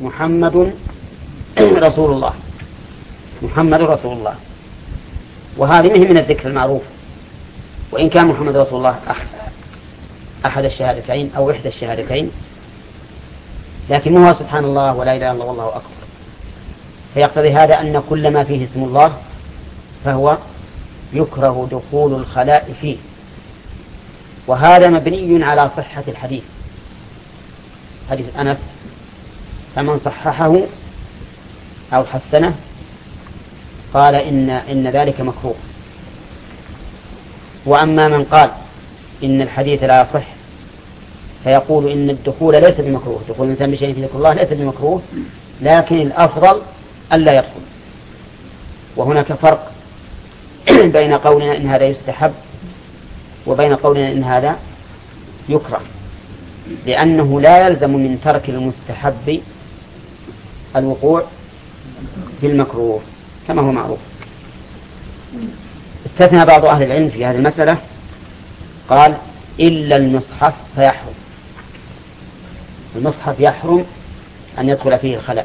محمد رسول الله، محمد رسول الله، وهذه مهم من الذكر المعروف، وإن كان محمد رسول الله أحد الشهادتين أو إحدى الشهادتين، لكن هو سبحان الله ولا إله إلا الله والله أكبر. فيقتضي هذا أن كل ما فيه اسم الله فهو يكره دخول الخلاء فيه، وهذا مبني على صحة الحديث، حديث أنس، فمن صححه أو حسنه قال إن ذلك مكروه. وأما من قال إن الحديث لا يصح فيقول إن الدخول ليس بمكروه، دخول الإنسان بشيء في ذكر الله ليس بمكروه، لكن الأفضل ألا يدخل. وهناك فرق بين قولنا إن هذا يستحب وبين قولنا إن هذا يكره، لأنه لا يلزم من ترك المستحب الوقوع في المكروه كما هو معروف. استثنى بعض أهل العلم في هذه المسألة، قال إلا المصحف فيحرم، المصحف يحرم أن يدخل فيه الخلاء،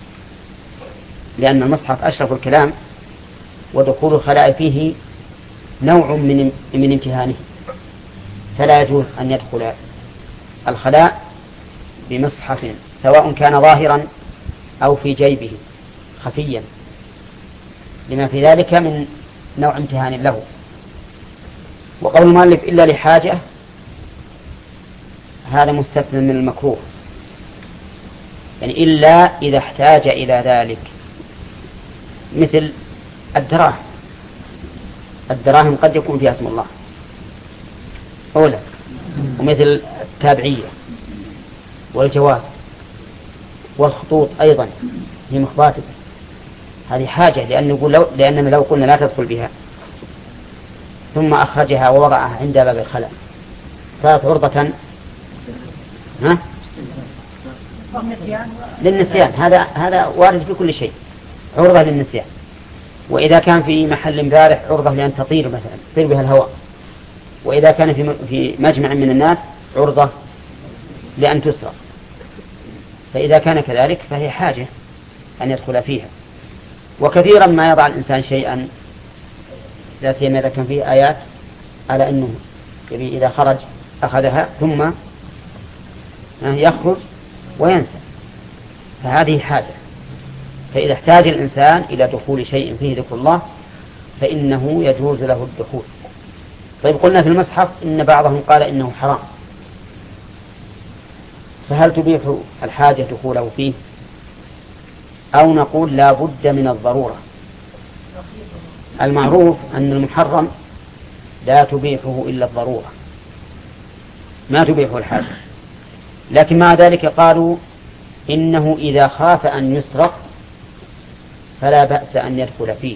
لأن المصحف أشرف الكلام، ودخول الخلاء فيه نوع من امتهانه، فلا يجوز أن يدخل الخلاء بمصحف سواء كان ظاهرا أو في جيبه خفيا، لما في ذلك من نوع امتهان له. وقول المؤلف إلا لحاجة هذا مستثنى من المكروه، يعني إلا إذا احتاج إلى ذلك، مثل الدراهم، الدراهم قد يكون فيها اسم الله أولا، ومثل التابعية والجواز والخطوط أيضا هي مخباتة، هذه حاجة، لأننا لو قلنا لا تدخل بها ثم أخرجها ووضعها عند باب الخلاء صارت عرضة للنسيان، هذا وارد في كل شيء، عرضة للنسيان. وإذا كان في محل بارح عرضة لأن تطير مثلا، تطير بها الهواء. وإذا كان في مجمع من الناس عرضة لأن تسرق. فإذا كان كذلك فهي حاجة أن يدخل فيها. وكثيرا ما يضع الإنسان شيئا لا سيما إذا كان فيه آيات على أنه إذا خرج أخذها ثم يخرج وينسى، فهذه حاجة. فإذا احتاج الإنسان إلى دخول شيء فيه ذكر الله فإنه يجوز له الدخول. طيب قلنا في المصحف إن بعضهم قال إنه حرام، فهل تبيح الحاجة دخوله فيه أو نقول لا بد من الضرورة؟ المعروف أن المحرم لا تبيحه إلا الضرورة، ما تبيحه الحاجة. لكن مع ذلك قالوا إنه إذا خاف أن يسرق فلا بأس أن يدخل فيه،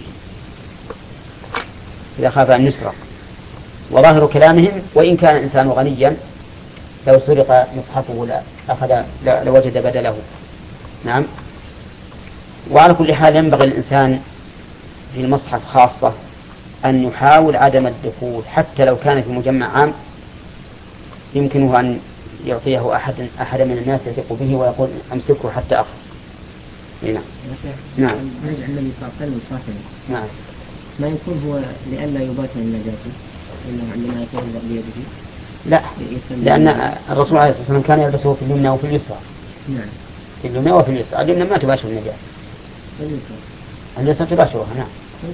إذا خاف أن يسرق. وظاهر كلامهم وإن كان الإنسان غنيا لو سرق مصحفه لوجد بدله. نعم. وعلى كل حال ينبغي الإنسان في المصحف خاصة أن يحاول عدم الدخول، حتى لو كان في مجمع عام يمكنه أن يعطيه أحد من الناس يثق به ويقول أمسكه حتى أخرج. نعم. نعم. النبي صلى الله عليه وسلم صاحبه. نعم. ما يكون هو لئلا يبات من نجاته إنه عندما يكون بيده؟ لا، لأن الرسول عليه الصلاة والسلام كان يلبسه في اليمنى وفي اليسرى. نعم. في اليمنى وفي اليسرى. اليمنى ما تباشر النجاة. اليسرى تباشرها. نعم.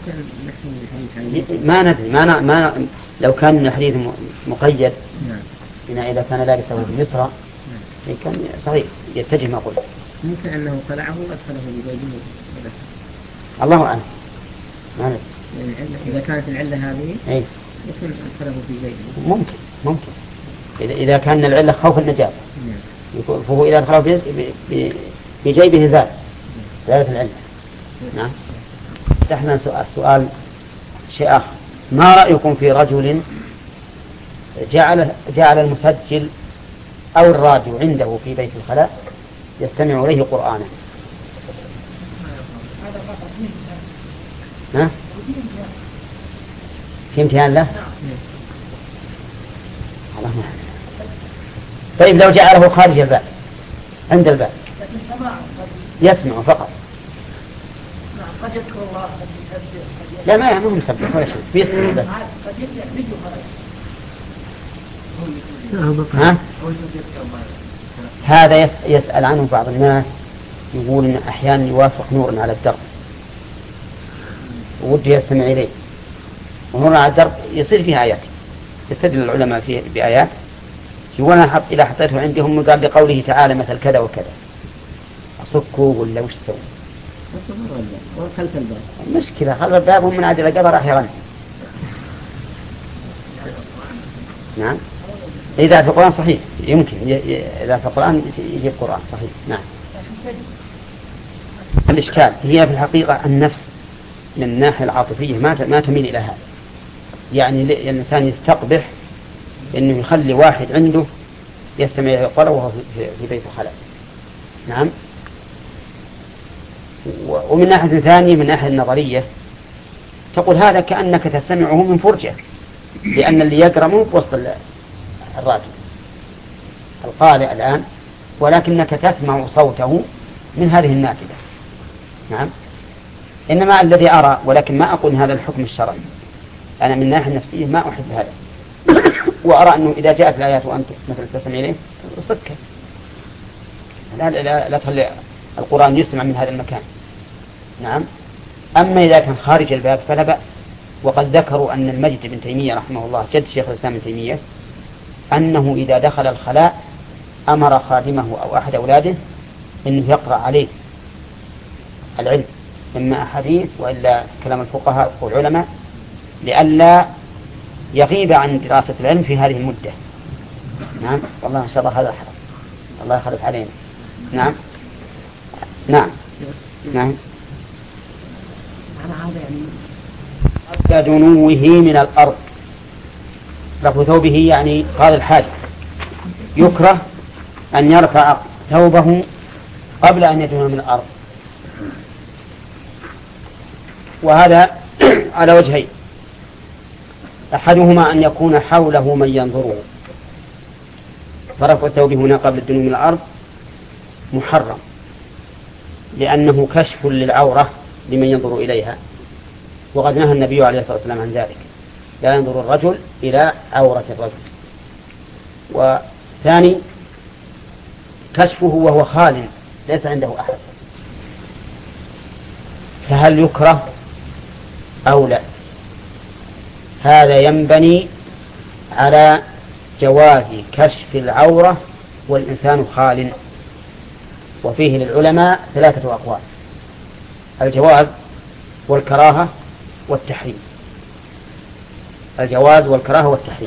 ما ندري ما لو كان الحديث مقيد. نعم. إذا كان لابسه في اليسرى كان صحيح يتجه ما قلت. ممكن أنه خلعه وأدخله بجيبه. الله أعلم. يعني إذا كانت العلة هذه أي يكون أدخله في جيبه. ممكن إذا كان العلة خوف النجاة. فهو إذا أدخله في جيبه زال ذلك العلة. نعم. نحن سؤال شيء آخر، ما رأيكم في رجل جعل المسجل أو الراديو عنده في بيت الخلاء يستمع إليه قرآنا؟ ها؟ في امتحان له؟ طيب لو جعله خارج الباب عند الباب يسمع فقط. قد يذكر الله قد يسبح. لا ما مسبح ولا شيء، بيسمع بس. قد يسمع فيديو ها؟ هذا يسأل عنه بعض الناس، يقول إن أحيانا يوافق نور على الدرب وودي يستمع إليه، ونور على الدرب يصير فيها آيات، يستدل العلماء فيه بآيات، يقول أنا إذا حطيته عندهم قال بقوله تعالى مثل كذا وكذا، أصكوا ولا وش سوي؟ خلف الباب. المشكلة خلف الباب هم من عدل القبر راح يغني. نعم. إذا في القرآن صحيح يمكن، إذا في القرآن يجيب قرآن صحيح. نعم. الإشكال هي في الحقيقة النفس من الناحية العاطفية ما تميل إلى هذا، يعني الإنسان يستقبح إنه يخلي واحد عنده يستمع إلى القرآن وهو في بيت الخلاء. نعم. ومن ناحية ثانية من ناحية النظرية تقول هذا كأنك تستمعه من فرجة، لأن اللي يقرأ مو بوسط الراديو القارئ الآن، ولكنك تسمع صوته من هذه النافذة. نعم. إنما الذي أرى، ولكن ما أقول هذا الحكم الشرعي، أنا من ناحية نفسية ما أحب هذا وأرى أنه إذا جاءت الآيات وأنت مثلا تسمع إليه صدك، لا تخلي القرآن يسمع من هذا المكان. نعم. أما إذا كان خارج الباب فلا بأس. وقد ذكروا أن المجد بن تيمية رحمه الله جد شيخ الإسلام بن تيمية أنه إذا دخل الخلاء أمر خادمه أو أحد أولاده أنه يقرأ عليه العلم، إما أحاديث وإلا كلام الفقهاء والعلماء، لئلا يغيب عن دراسة العلم في هذه المدة. نعم. والله إن شاء الله هذا حرص، الله يخلف علينا. نعم. نعم. نعم. قبل دنوه من الأرض. رفع ثوبه يعني قال الحاج يكره أن يرفع ثوبه قبل أن يدنو من الأرض، وهذا على وجهين: أحدهما أن يكون حوله من ينظره، فرفع الثوب هنا قبل الدنو من الأرض محرم، لأنه كشف للعورة لمن ينظر إليها، وقد نهى النبي عليه الصلاة والسلام عن ذلك، لا ينظر الرجل إلى عورة الرجل. وثاني كشفه وهو خال ليس عنده أحد، فهل يكره أو لا؟ هذا ينبني على جواز كشف العورة والإنسان خال، وفيه للعلماء 3 أقوال: الجواز والكراهة والتحريم. الجواز والكراهة والتحريم.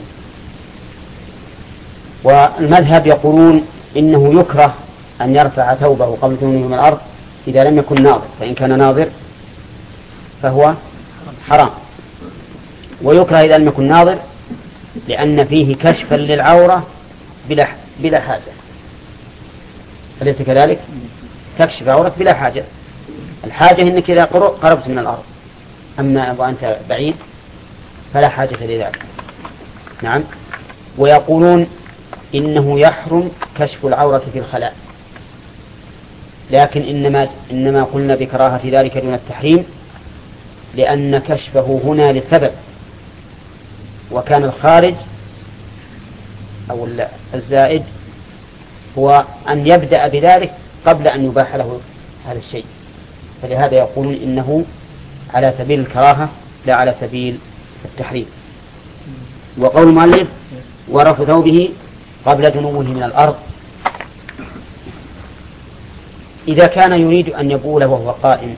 والمذهب يقولون إنه يكره أن يرفع ثوبه قبل دنوه من الأرض إذا لم يكن ناظر، فإن كان ناظر فهو حرام، ويكره إذا لم يكن ناظر لأن فيه كشفا للعورة بلا حاجة، أليس كذلك؟ تكشف عورتك بلا حاجة. الحاجة إنك إذا قربت من الأرض، أما وأنت بعيد فلا حاجة لذلك. نعم. ويقولون إنه يحرم كشف العورة في الخلاء، لكن إنما قلنا بكراهة ذلك دون التحريم لأن كشفه هنا لسبب، وكان الخارج أو الزائد هو أن يبدأ بذلك قبل أن يباح له هذا الشيء، فلهذا يقولون إنه على سبيل الكراهة لا على سبيل التحريم. وقول المؤلف ورفع ثوبه قبل دنوه من الأرض، إذا كان يريد أن يبول وهو قائم،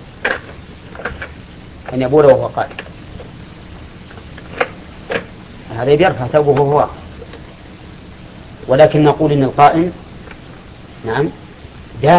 هذا يرفع ثوبه وهو واقف، ولكن نقول إن القائم نعم دان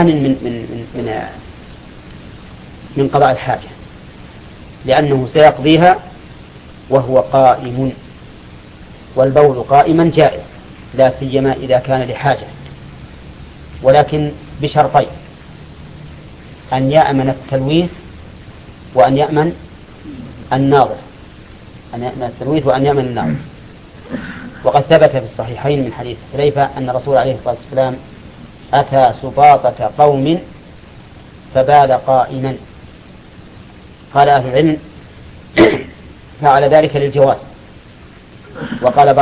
من قضاء الحاجة، لأنه سيقضيها وهو قائم، والبول قائما جائز لا سيما إذا كان لحاجة، ولكن بشرطين: أن يأمن التلويث وأن يأمن الناظر، أن يأمن التلويث وأن يأمن الناظر. وقد ثبت في الصحيحين من حديث حذيفة أن الرسول عليه الصلاة والسلام أتى سباطة قوم فبال قائما. قال أهل العلم فعل ذلك للجواز، وقال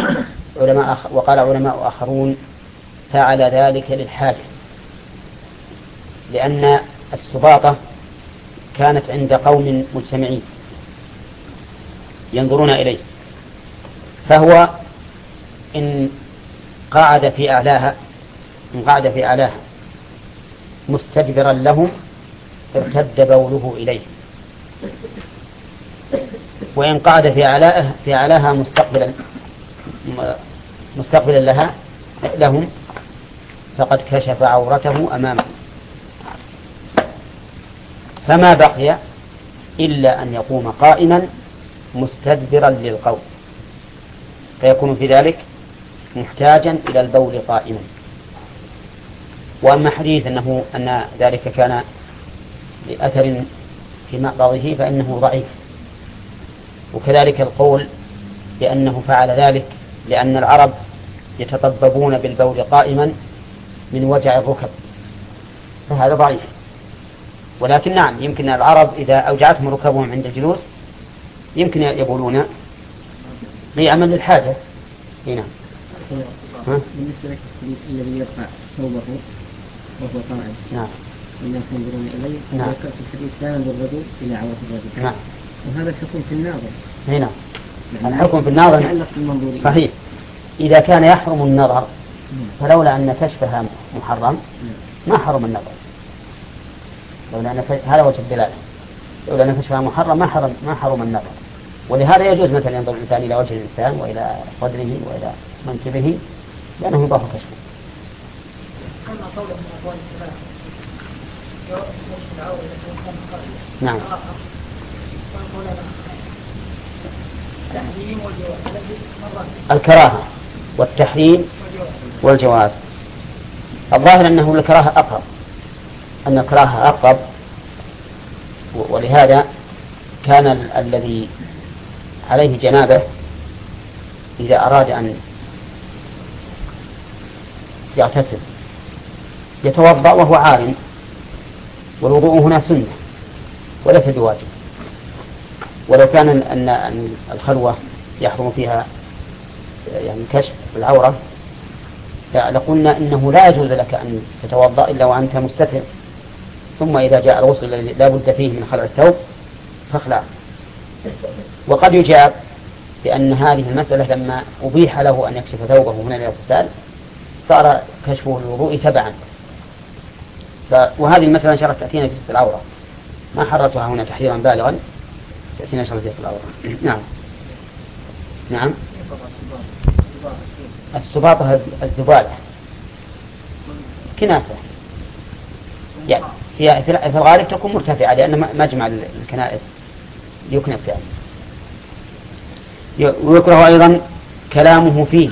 علماء آخرون فعل ذلك للحاجة، لأن السباطة كانت عند قوم مجتمعين ينظرون إليه، فهو إن قعد في أعلاها مستدبرا لهم ارتد بوله إليه، وإن قعد في أعلاها مستقبلا لهم فقد كشف عورته أمامه، فما بقي إلا أن يقوم قائما مستدبرا للقوم، فيكون في ذلك محتاجا إلى البول قائما. وأما حديث أن ذلك كان لأثر في مقبضه فإنه ضعيف، وكذلك القول بأنه فعل ذلك لأن العرب يتطببون بالبول قائما من وجع الركب، فهذا ضعيف. ولكن نعم، يمكن العرب إذا أوجعتهم ركبهم عند الجلوس يمكن يبولون لعمل الحاجة. هنا بالنسبة للحديث الذي يرفع ثوبه وهو قاعد، نعم، الناس ينظرون إليه، نعم، ذكرت الحديث لا ينظر الرجل إلى عورة الرجل، نعم، وهذا الحكم في الناظر. هنا الحكم في النظر يتعلق بالمنظور. صحيح، إذا كان يحرم النظر فلولا أن كشفها محرم ما حرم النظر، لولا أن هذا وجه الدلالة، لولا أن كشفها محرم ما حرم النظر. ولهذا يجوز مثلا ينظر الإنسان إلى وجه الإنسان وإلى صدره وإلى منكبه لأنه يضاف كشفه. أما قوله من أقوال السلام نعم. الكراهة والتحريم والجواز، الظاهر أنه الكراهة أقرب، أن الكراهة أقرب، ولهذا كان الذي عليه جنابه إذا أراد أن يغتسل يتوضأ وهو عارٍ، والوضوء هنا سنة وليس بواجب. ولو كان أن الخلوة يحرم فيها يعني كشف العورة لقلنا إنه لا يجوز لك أن تتوضأ إلا وأنت مستتر، ثم إذا جاء الغسل الذي لا بد فيه من خلع الثوب فاخلع. وقد يجاب بأن هذه المسألة لما أبيح له أن يكشف ثوبه هنا للاغتسال صار كشفه للوضوء تبعا، وهذه المسألة إن شاء الله تأتينا في ستر العورة، ما حررتها هنا تحريرا بالغا، تأتينا إن شاء الله في ستر العورة. نعم. نعم. السباطة الزبالة كناسة، يعني في الغالب تكون مرتفعة لأن مجمع الكنائس يكنس يعني. ويكره أيضا كلامه فيه،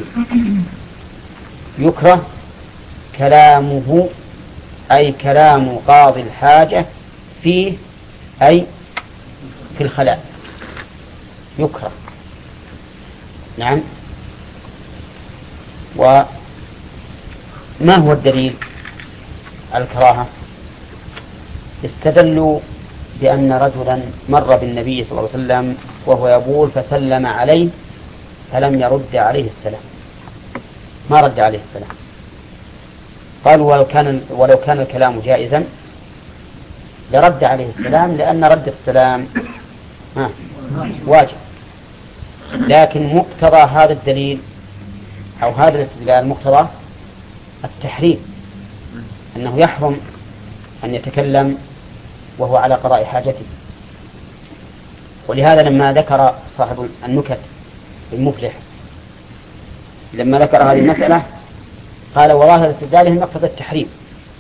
يكره كلامه أي كلام قاضي الحاجة فيه أي في الخلاء يكره. نعم. وما هو الدليل الكراهة؟ استدلوا بأن رجلا مر بالنبي صلى الله عليه وسلم وهو يبول فسلم عليه فلم يرد عليه السلام، ما رد عليه السلام. قالوا ولو كان الكلام جائزا لرد عليه السلام، لأن رد السلام واجب. لكن مقتضى هذا الدليل أو هذا الاستدلال مقتضى التحريم، أنه يحرم أن يتكلم وهو على قضاء حاجته. ولهذا لما ذكر صاحب النكت المفلح لما ذكر هذه المسألة قال وظاهر استدلاله مقتضى التحريم.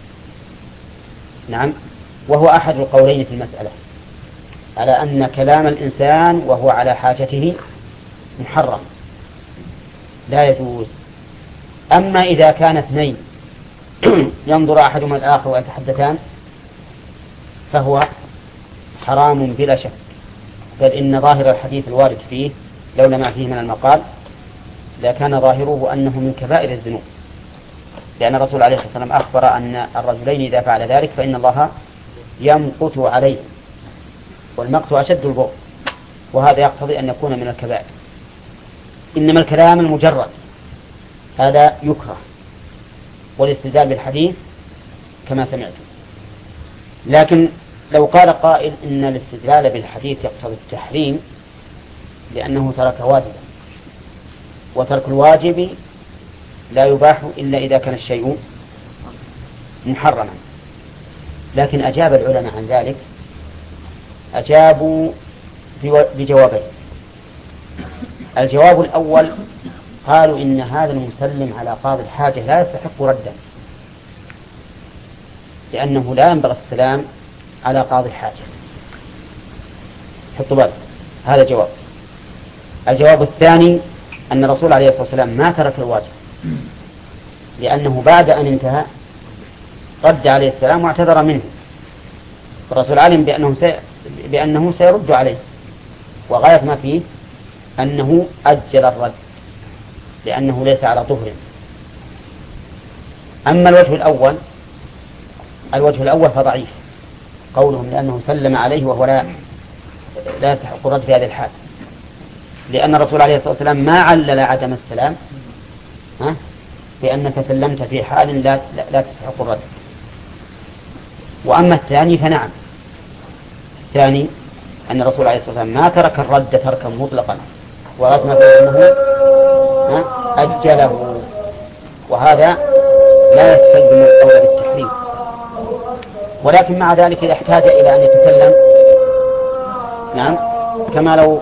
نعم. وهو أحد القولين في المسألة على أن كلام الإنسان وهو على حاجته محرم لا يجوز. أما إذا كان اثنين ينظر أحدهما الآخر ويتحدثان فهو حرام بلا شك، بل إن ظاهر الحديث الوارد فيه لولا ما فيه من المقال لكان ظاهره أنه من كبائر الذنوب. لأن الرسول عليه الصلاة والسلام أخبر أن الرجلين إذا فعل ذلك فإن الله يمقت عليه، والمقت أشد البغض، وهذا يقتضي أن يكون من الكبائر. إنما الكلام المجرد هذا يكره، والاستدلال بالحديث كما سمعتم. لكن لو قال قائل إن الاستدلال بالحديث يقتضي التحريم لأنه ترك واجبا، وترك الواجب لا يباح إلا إذا كان الشيء محرما، لكن أجاب العلماء عن ذلك، أجابوا بجوابين. الجواب الأول قالوا إن هذا المسلم على قاضي الحاجة لا يستحق ردا، لأنه لا ينبغي السلام على قاضي الحاجة. حطوا بالك، هذا جواب. الجواب الثاني أن الرسول عليه الصلاة والسلام ما ترك الواجب، لأنه بعد أن انتهى رد عليه السلام واعتذر منه، الرسول علم بأنه سيرد عليه، وغاية ما فيه أنه أجل الرد لأنه ليس على طهر. أما الوجه الأول فضعيف، قولهم لأنه سلم عليه وهو لا يستحق الرد في هذه الحال، لأن الرسول عليه الصلاة والسلام ما علل عدم السلام بأنك سلمت في حال لا تستحق الرد. وأما الثاني فنعم، الثاني أن الرسول عليه الصلاة والسلام ما ترك الرد تركا مطلقا، ورغم أنه أجله، وهذا لا يستلزم القول بالتحريم. ولكن مع ذلك إذا احتاج إلى أن يتكلم، نعم، كما لو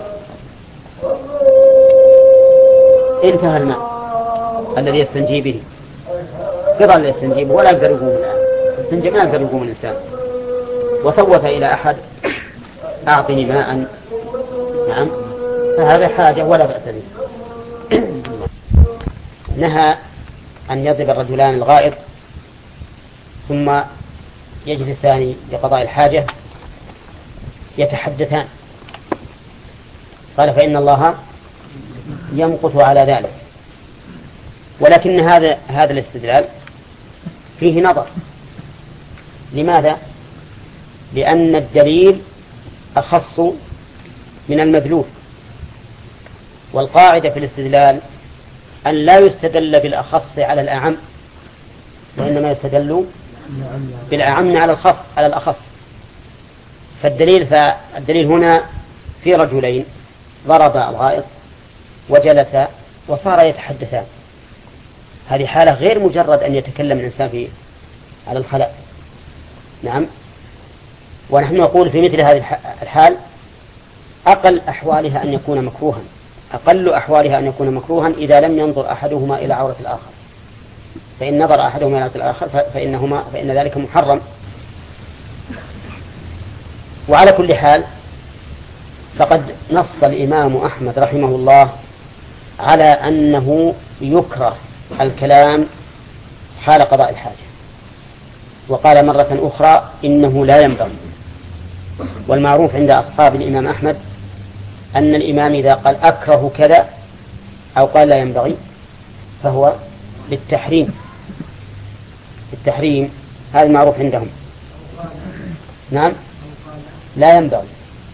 انتهى الماء الذي يستنجي به، قطع يستنجي ولا يقدر يقوم الآن، يستنجي ما يقدر يقوم الإنسان، وصوت إلى أحد أعطني ماء، نعم، فهذا حاجة ولا بأس به. نهى أن يضرب الرجلان الغائط ثم يجلسان لقضاء الحاجة يتحدثان، قال فإن الله يمقت على ذلك. ولكن هذا الاستدلال فيه نظر. لماذا؟ لأن الدليل أخص من المدلول، والقاعدة في الاستدلال أن لا يستدل بالأخص على الأعم، وإنما يستدل بالأعم على الأخص. فالدليل هنا في رجلين ضرب الغائط وجلس وصار يتحدثان، هذه حالة غير مجرد أن يتكلم الإنسان على الخلاء، نعم. ونحن نقول في مثل هذه الحال أقل أحوالها أن يكون مكروها، أقل أحوالها أن يكون مكروها إذا لم ينظر أحدهما إلى عورة الآخر، فإن نظر أحدهما إلى عورة الآخر فإن ذلك محرم. وعلى كل حال فقد نص الإمام أحمد رحمه الله على أنه يكره الكلام حال قضاء الحاجة، وقال مرة أخرى إنه لا ينبغي. والمعروف عند أصحاب الإمام أحمد أن الإمام إذا قال أكره كذا أو قال لا ينبغي فهو بالتحريم، هذا المعروف عندهم، نعم، لا ينبغي.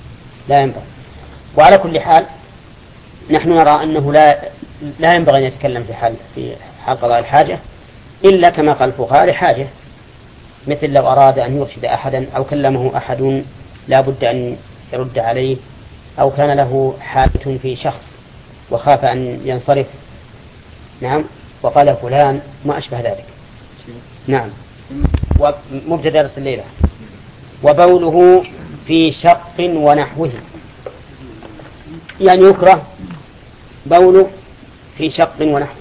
وعلى كل حال نحن نرى أنه لا ينبغي أن يتكلم في حال قضاء الحاجة إلا كما قال الفقهاء لحاجة، مثل لو أراد أن يرشد أحدا أو كلمه أحد لا بد أن يرد عليه، أو كان له حاجة في شخص وخاف أن ينصرف، نعم، وقال فلان ما أشبه ذلك، نعم. ومبتدأ درس الليلة. وبوله في شق ونحوه، يعني يكره بوله في شق ونحوه.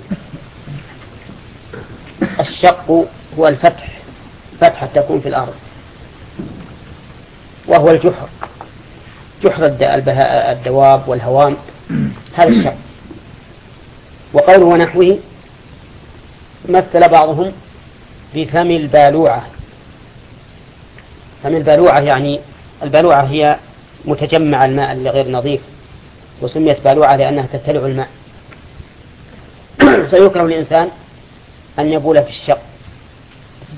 الشق هو الفتح، فتحة تكون في الأرض، وهو الجحر، جحر الدواب والهوام، هذا الشق. وقوله ونحوه مثل بعضهم بفم البالوعة. فم البالوعة يعني البالوعة هي متجمع الماء الغير نظيف، وسميت بالوعة لأنها تتلع الماء. فيكره الإنسان أن يبول في الشق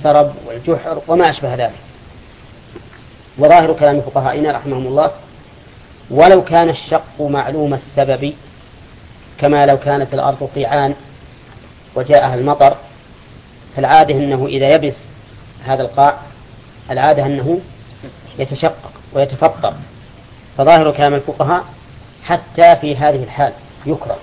والسرب والجحر وما أشبه ذلك. وظاهر كلام فقهائنا رحمهم الله: ولو كان الشق معلوم السبب، كما لو كانت الأرض قيعان وجاءها المطر، فالعادة أنه إذا يبس هذا القاع العادة أنه يتشقق ويتفطر، فظاهر كلام الفقهاء حتى في هذه الحال يكره.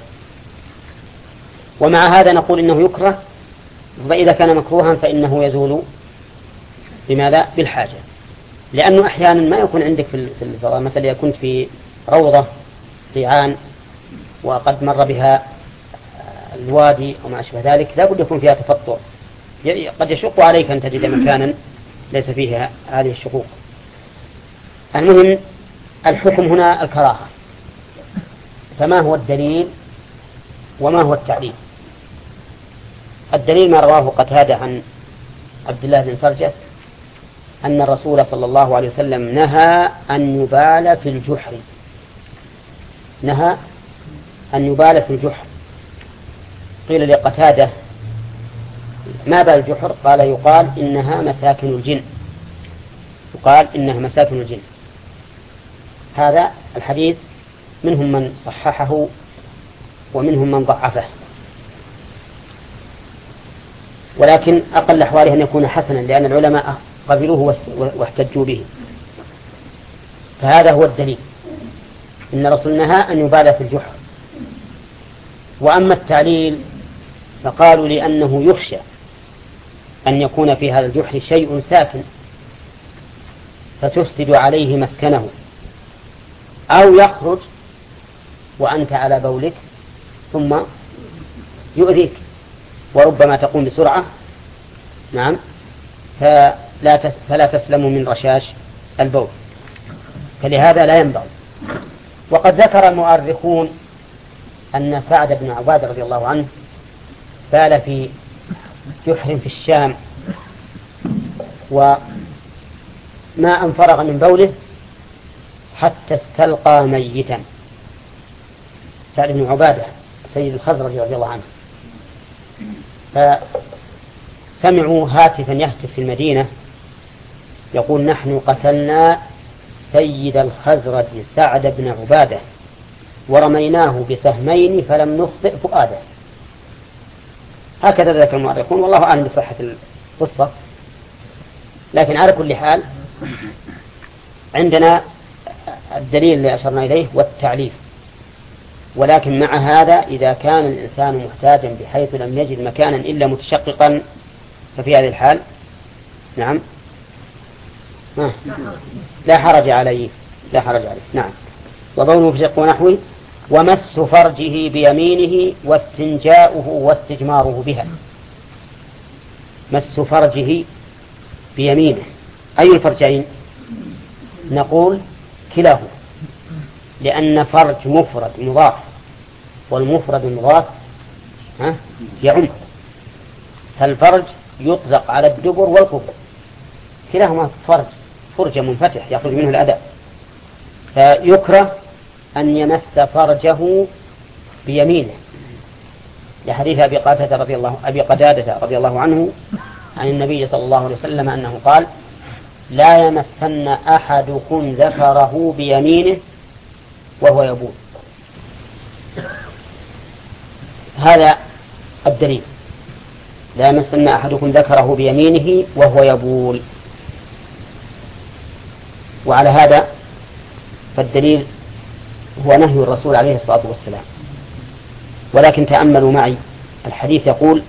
ومع هذا نقول إنه يكره، وإذا كان مكروها فإنه يزول بماذا؟ بالحاجة، لأنه أحيانا ما يكون عندك في الفضاء، مثلا إذا كنت في روضة قيعان وقد مر بها الوادي وما أشبه ذلك، لا بد يكون فيها تفطر، قد يشق عليك أن تجد مكانا ليس فيها هذه الشقوق. المهم الحكم هنا الكراهة. فما هو الدليل وما هو التعليل؟ الدليل ما رواه قتادة عن عبد الله بن سرجس أن الرسول صلى الله عليه وسلم نهى أن يبال في الجحر، نهى أن يبال في الجحر. قيل لقتادة: ما بال الجحر؟ قال: يقال إنها مساكن الجن، يقال إنها مساكن الجن. هذا الحديث منهم من صححه ومنهم من ضعفه، ولكن أقل أحواله أن يكون حسنا، لأن العلماء قبلوه واحتجوا به. فهذا هو الدليل، إن الرسول نهى أن يبال في الجحر. وأما التعليل فقالوا لأنه يخشى أن يكون في هذا الجحر شيء ساكن فتفسد عليه مسكنه، أو يخرج وأنت على بولك ثم يؤذيك، وربما تقوم بسرعة، نعم، فلا تسلم من رشاش البول، فلهذا لا ينبغي. وقد ذكر المؤرخون أن سعد بن عبادة رضي الله عنه بال في جحر في الشام، وما أن فرغ من بوله حتى استلقى ميتا. سعد بن عبادة سيد الخزرج رضي الله عنه، فسمعوا هاتفا يهتف في المدينة يقول: نحن قتلنا سيد الخزرج سعد بن عبادة ورميناه بسهمين فلم نخطئ فؤاده. هكذا ذكر المؤرخون، والله أعلم بصحة القصة، لكن على كل حال عندنا الدليل اللي أشرنا إليه والتعليف. ولكن مع هذا إذا كان الإنسان محتاجا بحيث لم يجد مكانا إلا متشققا، ففي هذه الحال نعم لا حرج عليه، لا حرج عليه. نعم. وبوله في شق ونحوه، ومس فرجه بيمينه واستنجاؤه واستجماره بها. مس فرجه بيمينه، أي الفرجين؟ نقول كلاه، لأن فرج مفرد مضاف، والمفرد المضاف يعم، فالفرج يطلق على الدبر والقبر، كلاهما فرج، فرجة منفتح يخرج منه الأذى. فيكره أن يمس فرجه بيمينه، لحديث أبي قتادة رضي الله عنه عن النبي صلى الله عليه وسلم أنه قال: لا يمسن أحدكم ذكره بيمينه وهو يبول. هذا الدليل، لا يمسن أحدكم ذكره بيمينه وهو يبول. وعلى هذا فالدليل هو نهي الرسول عليه الصلاة والسلام. ولكن تأملوا معي، الحديث يقول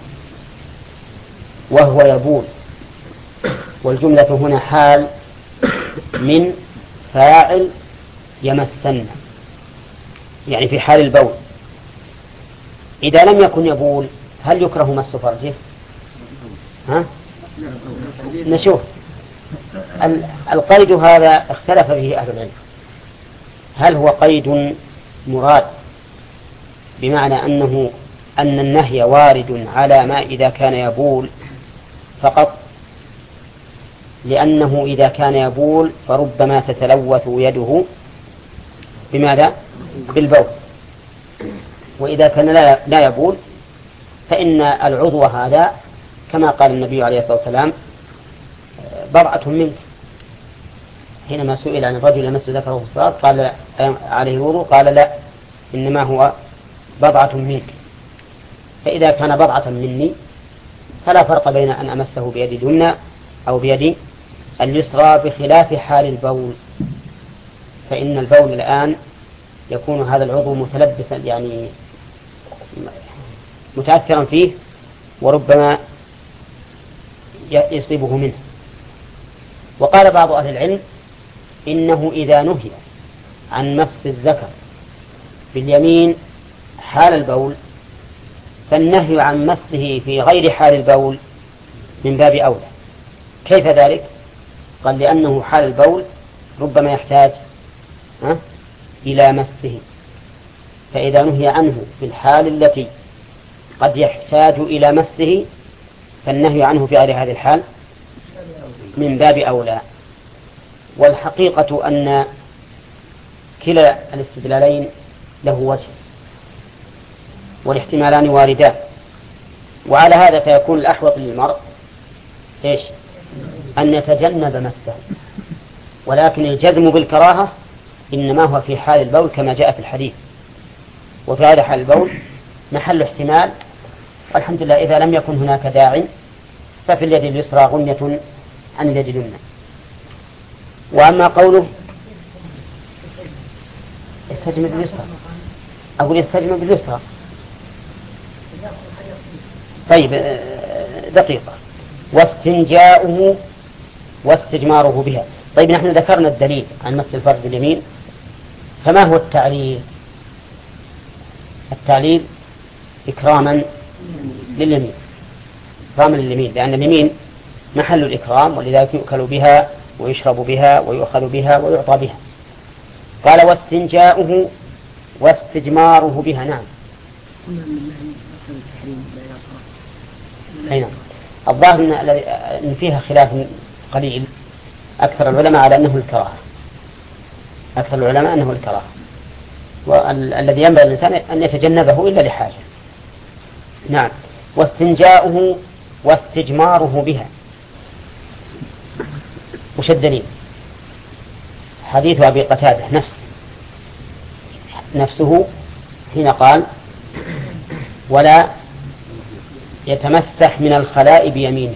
وهو يبول، والجملة هنا حال من فاعل يمسن، يعني في حال البول. إذا لم يكن يبول هل يكره مس فرجه؟ نشوف القيد هذا اختلف فيه أهل العلم، هل هو قيد مراد بمعنى أن النهي وارد على ما إذا كان يبول فقط، لأنه إذا كان يبول فربما تتلوث يده بماذا؟ بالبول، وإذا كان لا يبول فإن العضو هذا كما قال النبي عليه الصلاة والسلام: بضعة منك. حينما سئل عن الرجل يمس ذكره في الصلاة قال عليه وضوء؟ قال لا، إنما هو بضعة منك. فإذا كان بضعة مني فلا فرق بين أن أمسه بيد اليمنى أو بيد اليسرى، بخلاف حال البول. فإن البول الآن يكون هذا العضو متلبسا، يعني متأثرا فيه، وربما يصيبه منه. وقال بعض أهل العلم إنه إذا نهي عن مس الذكر باليمين حال البول فالنهي عن مسه في غير حال البول من باب أولى. كيف ذلك؟ قال لأنه حال البول ربما يحتاج إلى مسه، فإذا نهي عنه في الحال التي قد يحتاج إلى مسه فالنهي عنه في غير هذه الحال من باب أولى. والحقيقة أن كلا الاستدلالين له وجه، والاحتمالان واردان، وعلى هذا فيكون الأحوط للمرء إيش؟ أن يتجنب مسه، ولكن الجزم بالكراهة إنما هو في حال البول كما جاء في الحديث. وفي هذا حال البول محل احتمال، والحمد لله إذا لم يكن هناك داع ففي اليد اليسرى غنية عن اليد اليمنى. وأما قوله استجمع باليسرى، أقول استجمع باليسرى. طيب دقيقة. واستنجاؤه واستجماره بها. طيب نحن ذكرنا الدليل عن مس الفرج باليمين، فما هو التعليل؟ التعليل إكراما لليمين، إكراما لليمين، لأن اليمين محل الإكرام، ولذلك يؤكل بها ويشرب بها ويؤخذ بها ويعطى بها. قال واستنجاؤه واستجماره بها. نعم. نعم. الظاهر أن فيها خلاف قليل. أكثر العلماء على أنه الكراهة، أكثر العلماء أنه الكراهة، والذي ينبغي الإنسان أن يتجنبه إلا لحاجة. نعم. واستنجاؤه واستجماره بها. وش الدليل؟ حديث أبي قتادة نفسه حين قال ولا يتمسح من الخلاء بيمينه.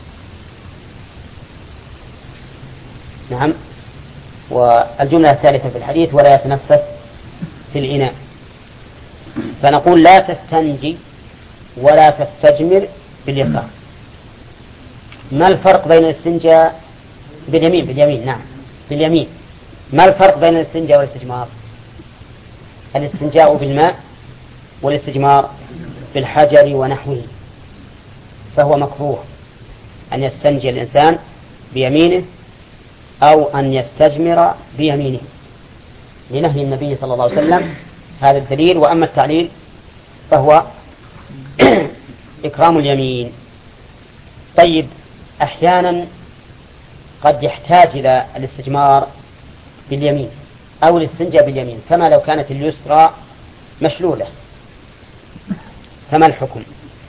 نعم. والجملة الثالثة في الحديث ولا يتنفس في الإناء. فنقول لا تستنجي ولا تستجمر باليسار. ما الفرق بين الاستنجاء باليمين؟ نعم باليمين. ما الفرق بين الاستنجاء والاستجمار؟ الاستنجاء بالماء والاستجمار بالحجر ونحوه. فهو مكروه أن يستنجي الإنسان بيمينه أو أن يستجمر بيمينه لنهي النبي صلى الله عليه وسلم. هذا الدليل. وأما التعليل فهو إكرام اليمين. طيب أحيانا قد يحتاج إلى الاستجمار باليمين أو الاستنجاء باليمين، كما لو كانت اليسرى مشلولة، فما الحكم؟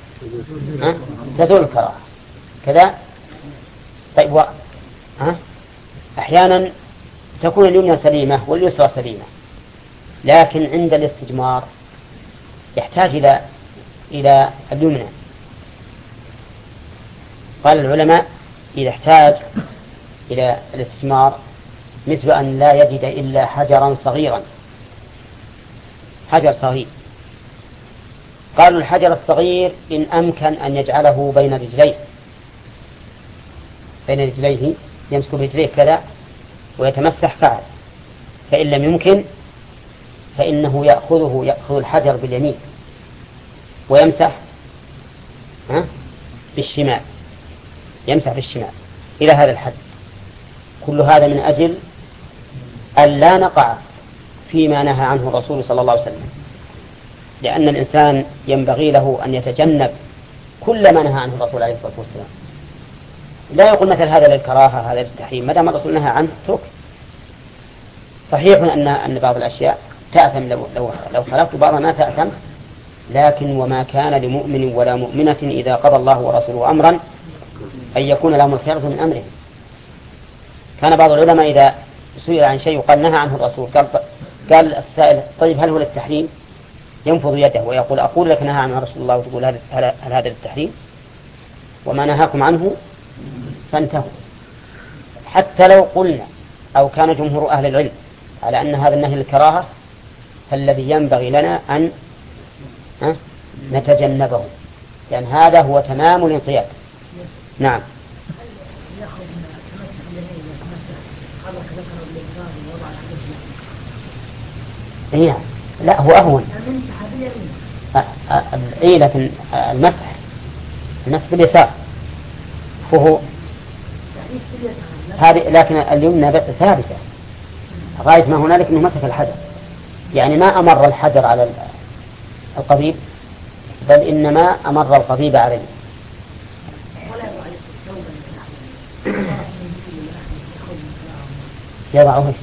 تزول الكراهة كذا. طيب أحيانا تكون اليمنى سليمة واليسرى سليمة، لكن عند الاستجمار يحتاج إلى اليمنى. قال العلماء إذا احتاج إلى الاستجمار مثل أن لا يجد إلا حجرا صغيرا، حجر صغير، قالوا الحجر الصغير إن أمكن أن يجعله بين رجليه يمسك برجليه كذا ويتمسح فعل، فإن لم يمكن فإنه يأخذ الحجر باليمين ويمسح بالشمال، يمسح بالشمال إلى هذا الحد. كل هذا من أجل أن لا نقع فيما نهى عنه الرسول صلى الله عليه وسلم، لأن الإنسان ينبغي له أن يتجنب كل ما نهى عنه الرسول عليه الصلاة والسلام. لا يقول مثل هذا للكراهة هذا للتحريم، ما دام الرسول نهى عنه اترك. صحيح أن بعض الأشياء تأثم لو خالفت بعضها ما تأثم، لكن وما كان لمؤمن ولا مؤمنة إذا قضى الله ورسوله أمرا أن يكون لهم الخيرة من أمره. كان بعض العلماء إذا سئل عن شيء قال نهى عنه الرسول قال السائل طيب هل هو للتحريم؟ ينفض يده ويقول أقول لك نهى عنه رسول الله، وتقول هل هذا للتحريم؟ وما نهاكم عنه فانتهوا. حتى لو قلنا أو كان جمهور أهل العلم على أن هذا النهي للكراهة، فالذي ينبغي لنا أن نتجنبه، لأن هذا هو تمام الانقياد. نعم. إيه لا هو أهون. إيه لكن المسح باليسار فهو هذه، لكن اليمنى ثابتة غاية ما هنالك أنه مسك الحجر، يعني ما أمر الحجر على القضيب، بل إنما أمر القضيب عليه. يضعه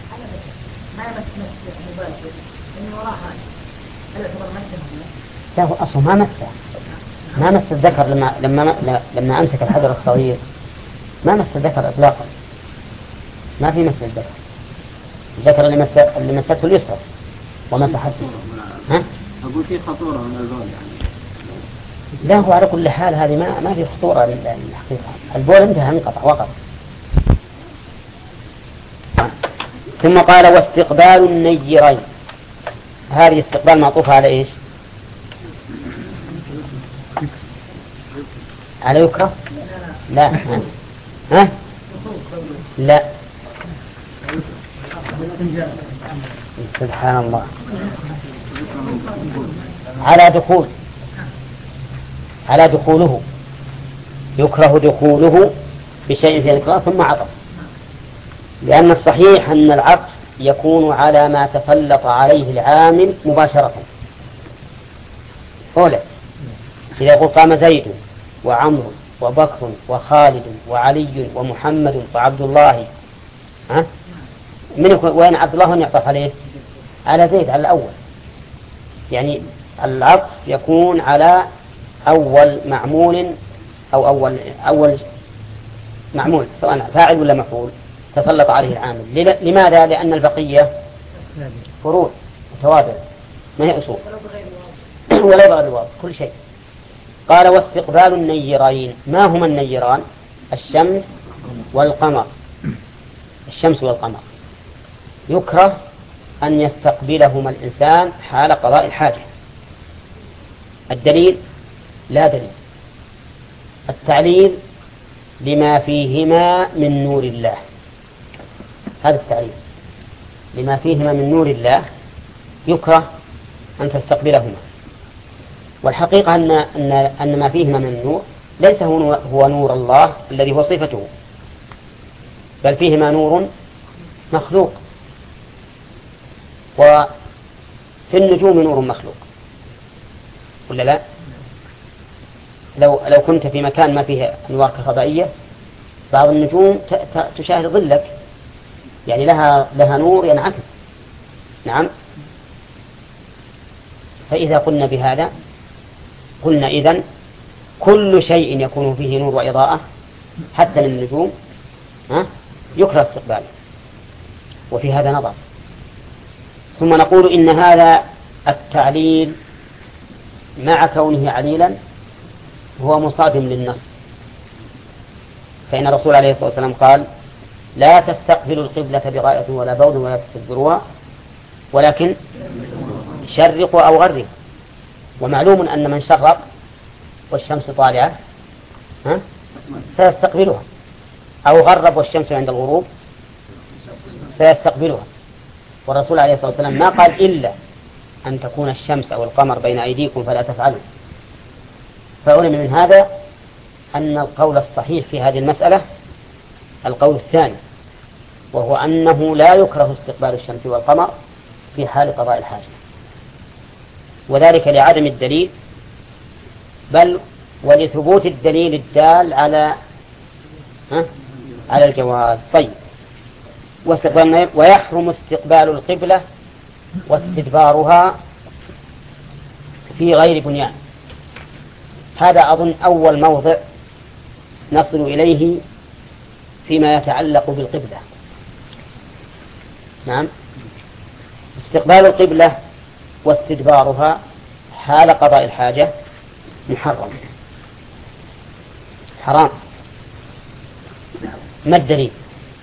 لا هو أصله ما مس الذكر لما أمسك الحجر الصغير ما مس الذكر إطلاقا، ما في مس الذكر اللي مسته اليسرى ومسحته. ها؟ أقول في خطورة من البول يعني. لا هو على كل حال هذه ما في خطورة الحقيقة، البول انتهى انقطع وقف. ثم قال واستقبال النيرين، هذه استقبال معطوفة على إيش؟ على يكره؟ لا. ها؟ لا سبحان الله. على دخوله يكره دخوله بشيء في الإكراه ثم عطف، لأن الصحيح أن العطف يكون على ما تسلط عليه العامل مباشرة. أولا إذا يقول قام زيد وعمرو وبكر وخالد وعلي ومحمد وعبد الله، ها؟ وين عبد الله يعطف عليه؟ على زيد، على الأول. يعني العطف يكون على أول معمول أو أول معمول سواء فاعل ولا مفعول تسلط عليه العامل. لماذا؟ لأن البقية فروع وتوابع ما هي أصول ولا يبغى الواو كل شيء. قال واستقبال النيرين، ما هما النيران؟ الشمس والقمر. الشمس والقمر يكره أن يستقبلهما الإنسان حال قضاء الحاجة. الدليل لا دليل. التعليل لما فيهما من نور الله، هذا التعليل لما فيهما من نور الله يكره أن تستقبلهما. والحقيقة أن ما فيهما من النور ليس هو نور الله الذي هو صفته، بل فيهما نور مخلوق، وفي النجوم نور مخلوق ولا لا؟ لو كنت في مكان ما فيه أنوار كهربائية بعض النجوم تشاهد ظلك، يعني لها نور ينعكس. نعم. فإذا قلنا بهذا قلنا إذن كل شيء يكون فيه نور وإضاءة حتى للنجوم يكره استقباله، وفي هذا نظر. ثم نقول إن هذا التعليل مع كونه عليلا هو مصادم للنص، فإن الرسول عليه الصلاة والسلام قال لا تستقبلوا القبلة بغائط ولا بول ولا تستدبروها ولكن شرقوا أو غربوا. ومعلوم أن من شرق والشمس طالعة سيستقبلها، أو غرب والشمس عند الغروب سيستقبلها. والرسول عليه الصلاة والسلام ما قال إلا أن تكون الشمس أو القمر بين أيديكم فلا تفعلوا. فعلم من هذا أن القول الصحيح في هذه المسألة القول الثاني، وهو أنه لا يكره استقبال الشمس والقمر في حال قضاء الحاجة، وذلك لعدم الدليل بل ولثبوت الدليل الدال على الجواز. طيب. ويحرم استقبال القبلة واستدبارها في غير بنيان. هذا أظن أول موضع نصل إليه فيما يتعلق بالقبلة. نعم، استقبال القبلة واستدبارها حال قضاء الحاجة محرم حرام. ما الدليل؟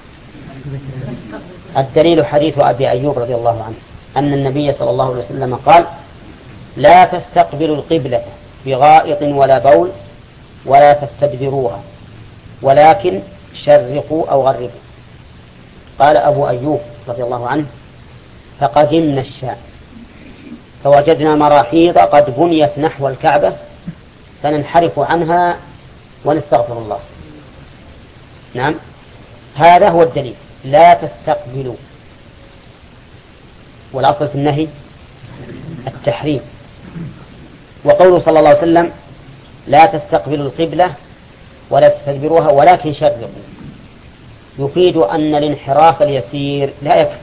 الدليل حديث أبي أيوب رضي الله عنه أن النبي صلى الله عليه وسلم قال: لا تستقبلوا القبلة بغائط ولا بول ولا تستدبروها ولكن شرقوا أو غربوا. قال أبو أيوب رضي الله عنه: فقدمنا الشام فوجدنا مراحيض قد بنيت نحو الكعبة فننحرف عنها ونستغفر الله. نعم، هذا هو الدليل. لا تستقبلوا، والأصل في النهي التحريم. وقوله صلى الله عليه وسلم: لا تستقبلوا القبلة ولا تستدبروها ولكن شرقوا، يفيد أن الانحراف اليسير لا يكفي،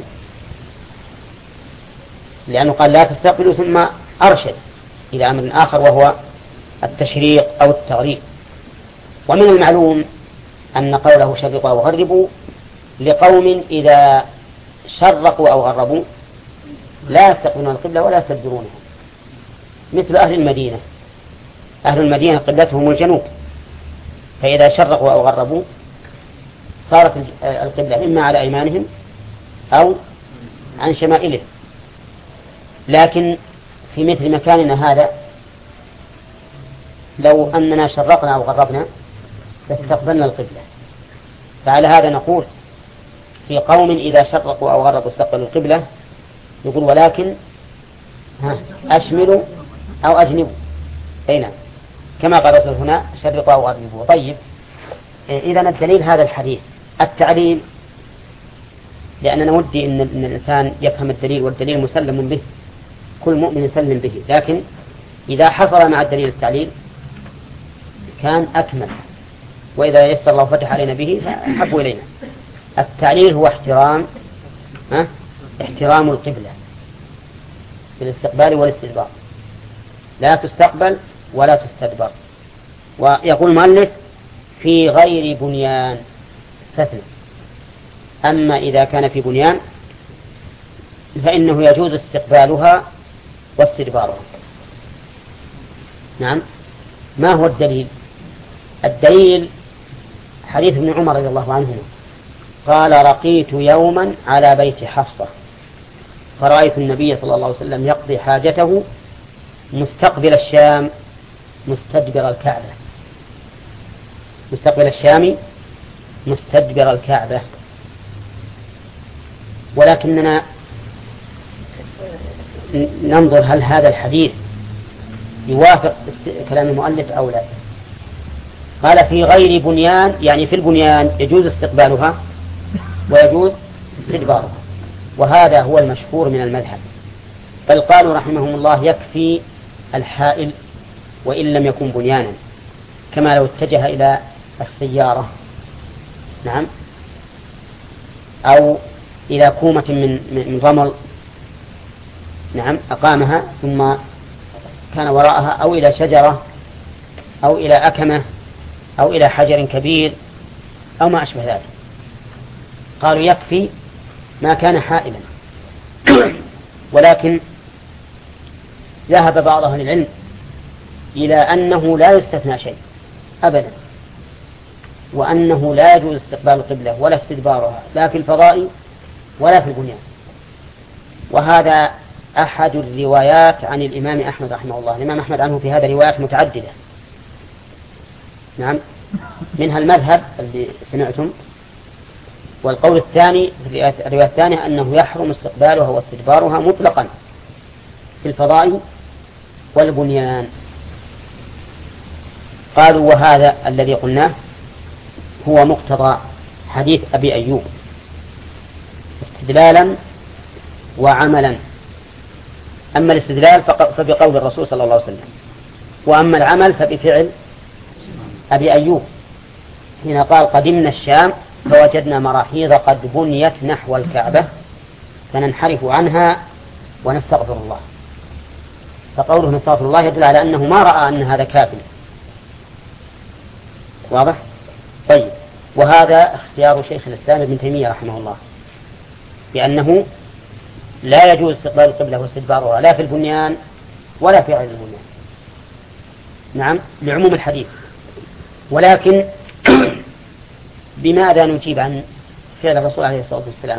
لأنه قال لا تستقبلوا ثم أرشد إلى أمر آخر وهو التشريق أو التغريب. ومن المعلوم أن قوله شرقوا أو غربوا لقوم إذا شرقوا أو غربوا لا يستقبلون القبلة ولا يستدبرونها، مثل أهل المدينة. أهل المدينة قبلتهم الجنوب، فإذا شرقوا أو غربوا صارت القبلة إما على أيمانهم أو عن شمائلهم. لكن في مثل مكاننا هذا لو أننا شرقنا أو غربنا لاستقبلنا القبلة. فعلى هذا نقول في قوم إذا شرقوا أو غربوا استقبلوا القبلة يقول ولكن أشملوا أو أجنبوا. أي نعم، كما قال رسول هنا: شرقوا أو غربوا. طيب، إذن الدليل هذا الحديث. التعليل، لأننا ودي أن الإنسان يفهم الدليل، والدليل مسلم به، كل مؤمن يسلم به، لكن إذا حصل مع الدليل التعليل كان أكمل، وإذا يسر الله فتح علينا به فأحب إلينا. التعليل هو احترام القبلة بالاستقبال والاستدبار، لا تستقبل ولا تستدبر. ويقول المؤلف: في غير بنيان استثنى. أما إذا كان في بنيان فإنه يجوز استقبالها واستدبارها. نعم، ما هو الدليل؟ الدليل حديث ابن عمر رضي الله عنهما قال: رقيت يوما على بيت حفصة فرأيت النبي صلى الله عليه وسلم يقضي حاجته مستقبل الشام مستدبر الكعبة. مستقبل الشام مستدبر الكعبة. ولكننا ننظر هل هذا الحديث يوافق كلام المؤلف أو لا. قال: في غير بنيان، يعني في البنيان يجوز استقبالها ويجوز استدبارها، وهذا هو المشهور من المذهب. بل قالوا رحمهم الله: يكفي الحائل وإن لم يكن بنيانا، كما لو اتجه إلى السيارة، نعم، أو إلى كومة من رمل، نعم، أقامها ثم كان وراءها، أو إلى شجرة أو إلى أكمة أو إلى حجر كبير أو ما أشبه ذلك. قالوا يكفي ما كان حائلا. ولكن ذهب بعض أهل العلم إلى أنه لا يستثنى شيء أبدا، وأنه لا يجوز استقبال القبلة ولا استدبارها لا في الفضاء ولا في البنيان. وهذا أحد الروايات عن الإمام أحمد رحمه الله. الإمام أحمد عنه في هذا روايات متعددة، نعم، منها المذهب الذي سمعتم. والقول الثاني الرواية الثانية أنه يحرم استقبالها واستدبارها مطلقا في الفضاء والبنيان. قالوا: وهذا الذي قلناه هو مقتضى حديث أبي أيوب استدلالا وعملا. أما الاستدلال فبقول الرسول صلى الله عليه وسلم، وأما العمل فبفعل أبي أيوب حين قال: قدمنا الشام فوجدنا مراحيض قد بنيت نحو الكعبة فننحرف عنها ونستغفر الله. فقوله نستغفر الله يدل على أنه ما رأى أن هذا كافٍ. واضح؟ طيب، وهذا اختيار شيخ الإسلام ابن تيمية رحمه الله، بأنه لا يجوز استقبال القبلة واستدبارها لا في البنيان ولا في غير البنيان، نعم، لعموم الحديث. ولكن بماذا نجيب عن فعل الرسول عليه الصلاة والسلام؟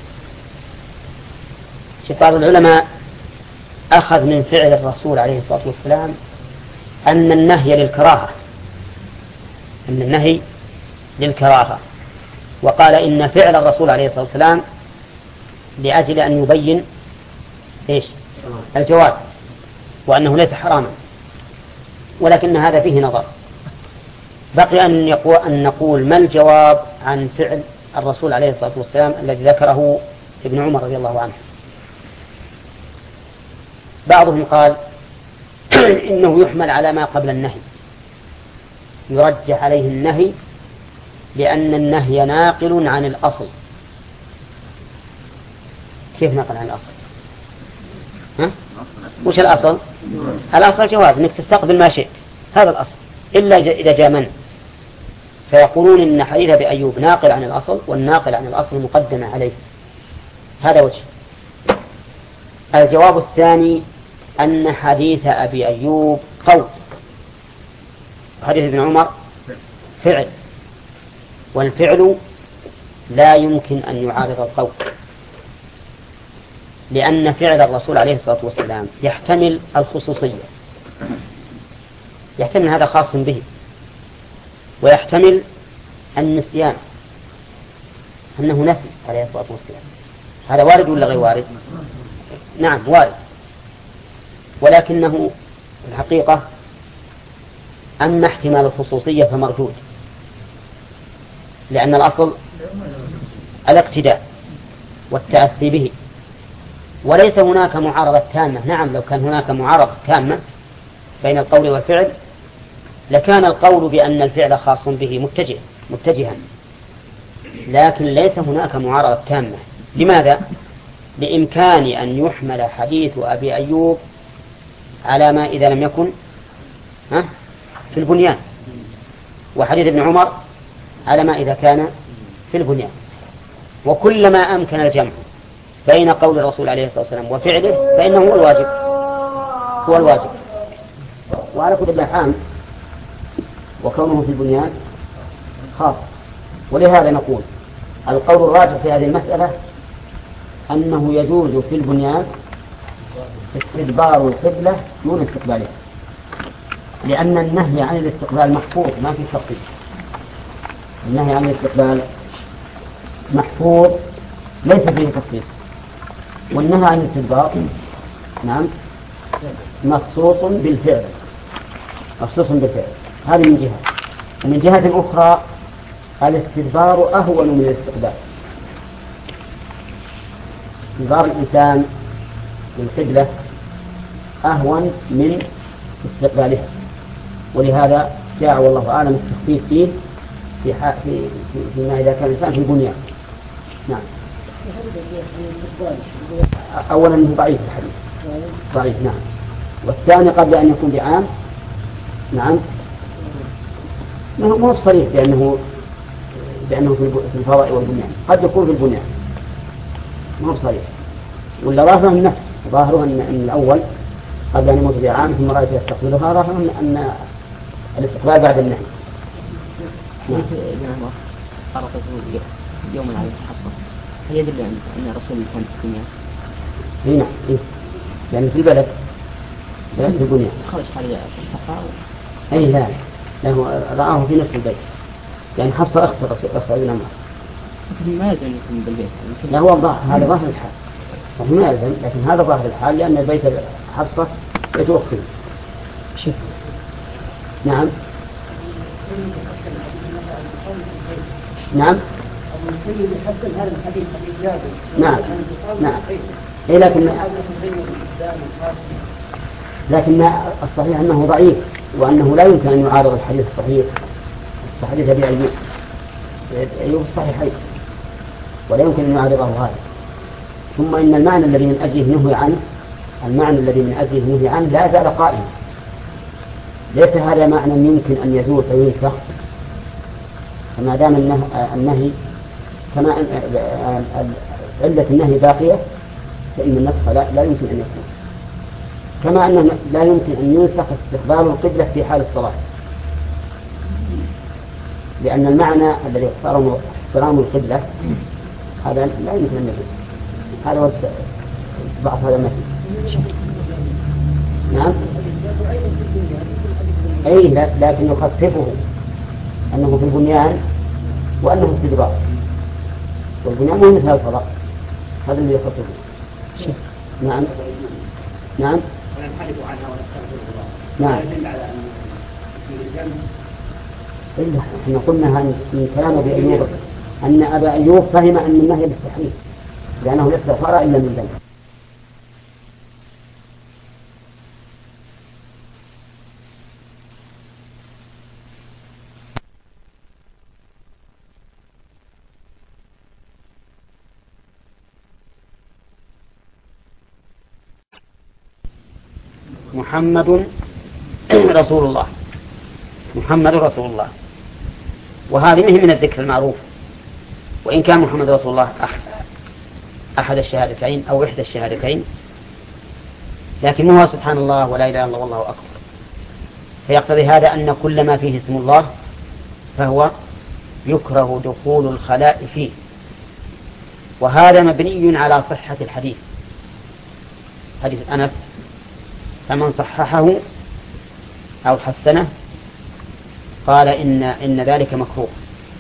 بعض العلماء أخذ من فعل الرسول عليه الصلاة والسلام أن النهي للكراهة، أن النهي للكراهة، وقال إن فعل الرسول عليه الصلاة والسلام لأجل أن يبين إيش؟ الجواز، وأنه ليس حراما. ولكن هذا فيه نظر. بقي أن نقول ما الجواب عن فعل الرسول عليه الصلاة والسلام الذي ذكره ابن عمر رضي الله عنه. بعضهم قال إنه يحمل على ما قبل النهي، يرجح عليه النهي لأن النهي ناقل عن الأصل. كيف ناقل عن الأصل؟ ها؟ وش الأصل؟ الأصل جواز أنك تستقبل ما شئت، هذا الأصل، إلا إذا جاء من، فيقولون إن حديث أبي أيوب ناقل عن الأصل، والناقل عن الأصل مقدم عليه. هذا وجه. الجواب الثاني أن حديث أبي أيوب قول، حديث ابن عمر فعل، والفعل لا يمكن أن يعارض القول، لأن فعل الرسول عليه الصلاة والسلام يحتمل الخصوصية، يحتمل هذا خاص به، ويحتمل النسيان، أنه نسي عليه الصلاة والسلام. هذا وارد ولا غير وارد؟ نعم وارد. ولكنه الحقيقة أما احتمال الخصوصية فمردود، لأن الأصل الاقتداء والتأسي به، وليس هناك معارضة تامة. نعم لو كان هناك معارضة تامة بين القول والفعل لكان القول بأن الفعل خاص به متجها، لكن ليس هناك معارضة تامة. لماذا؟ لإمكان أن يحمل حديث أبي أيوب على ما إذا لم يكن في البنيان، وحديث ابن عمر على ما إذا كان في البنيان. وكلما أمكن الجمع بين قول الرسول عليه الصلاة والسلام وفعله فإنه هو الواجب. وعلى كل حال وكونه في البنيان خاص. ولهذا نقول القول الراجح في هذه المسألة أنه يجوز في البنيان استدبار القبلة دون استقبالها، لأن النهي عن الاستقبال محفوظ ما في تخصيص. النهي عن الاستقبال محفوظ ليس فيه تخصيص، والنهي عن الاستدبار نعم مخصوص بالفعل، هذه من جهة. ومن جهة أخرى الاستدبار أهون من الاستقبال. استدبار الإنسان للقبلة أهون من استقبالها، ولهذا جاء والله أعلم التخفيف فيه فيما إذا كان الإنسان في البنيان. نعم. أولا أنه ضعيف الحديث، ضعيف نعم. والثاني قبل أن يكون بعام نعم مو صريح بأنه في الفضاء والبنيان، قد يكون في البنيان مو صريح. ولا ظاهره النفس، ظاهره أن الأول قبل أن يموت بعام ثم رأيت يستقبلها، ظاهره أن الاستقبال بعد النهي. نعم. فرقت يوم على الحصة، هل يدل أن الرسول كان في البنيان؟ نعم، يعني في البلد في البنيان. خرج خارج الصحراء. أي لا، له رآه في نفس البيت، يعني حصة أخت ابن عمر. ما يلزم يكون بالبيت. لا هو هذا ظاهر الحال، ما يلزم، لكن هذا ظاهر الحال لأن البيت حصة بيت أخته. شوف. نعم. نعم. نعم. نعم. إيه لكن الصحيح أنه ضعيف، وأنه لا يمكن أن يعارض الحديث الصحيح، الحديث أبي أيوب الصحيحين، ولا يمكن أن يعارضه هذا. ثم إن المعنى الذي من أجله نهي عنه لا زال قائما. ليس هذا معنى يمكن أن يزول فينسخ، فما دام النهي كما علة النهي باقية فإن النسخ لا يمكن أن يكون، كما أنه لا يمكن أن ينسخ استقبال القبلة في حال الصلاة، لأن المعنى الذي اختاره احترام القبلة هذا لا يمكن أن يكون. هذا هو بعض هذا المثل. نعم أي لكن يخففه أنه في البنيان وأنه استدبار، والبنيان مو مثل الصلاة، هذا اللي يخففه. نعم نعم نعم. إلا احنا قلنا من كلام أبي أيوب أن أبا أيوب فهم أن النهي بالتحريم لأنه لا استغفر إلا من ذنب. محمد رسول الله، محمد رسول الله، وهذه مهم من الذكر المعروف، وإن كان محمد رسول الله أحد الشهادتين أو إحدى الشهادتين، لكن هو سبحان الله ولا إله إلا الله والله أكبر، فيقتضي هذا أن كل ما فيه اسم الله فهو يكره دخول الخلاء فيه، وهذا مبني على صحة الحديث، حديث أنس، فمن صححه أو حسنه قال إن ذلك مكروه.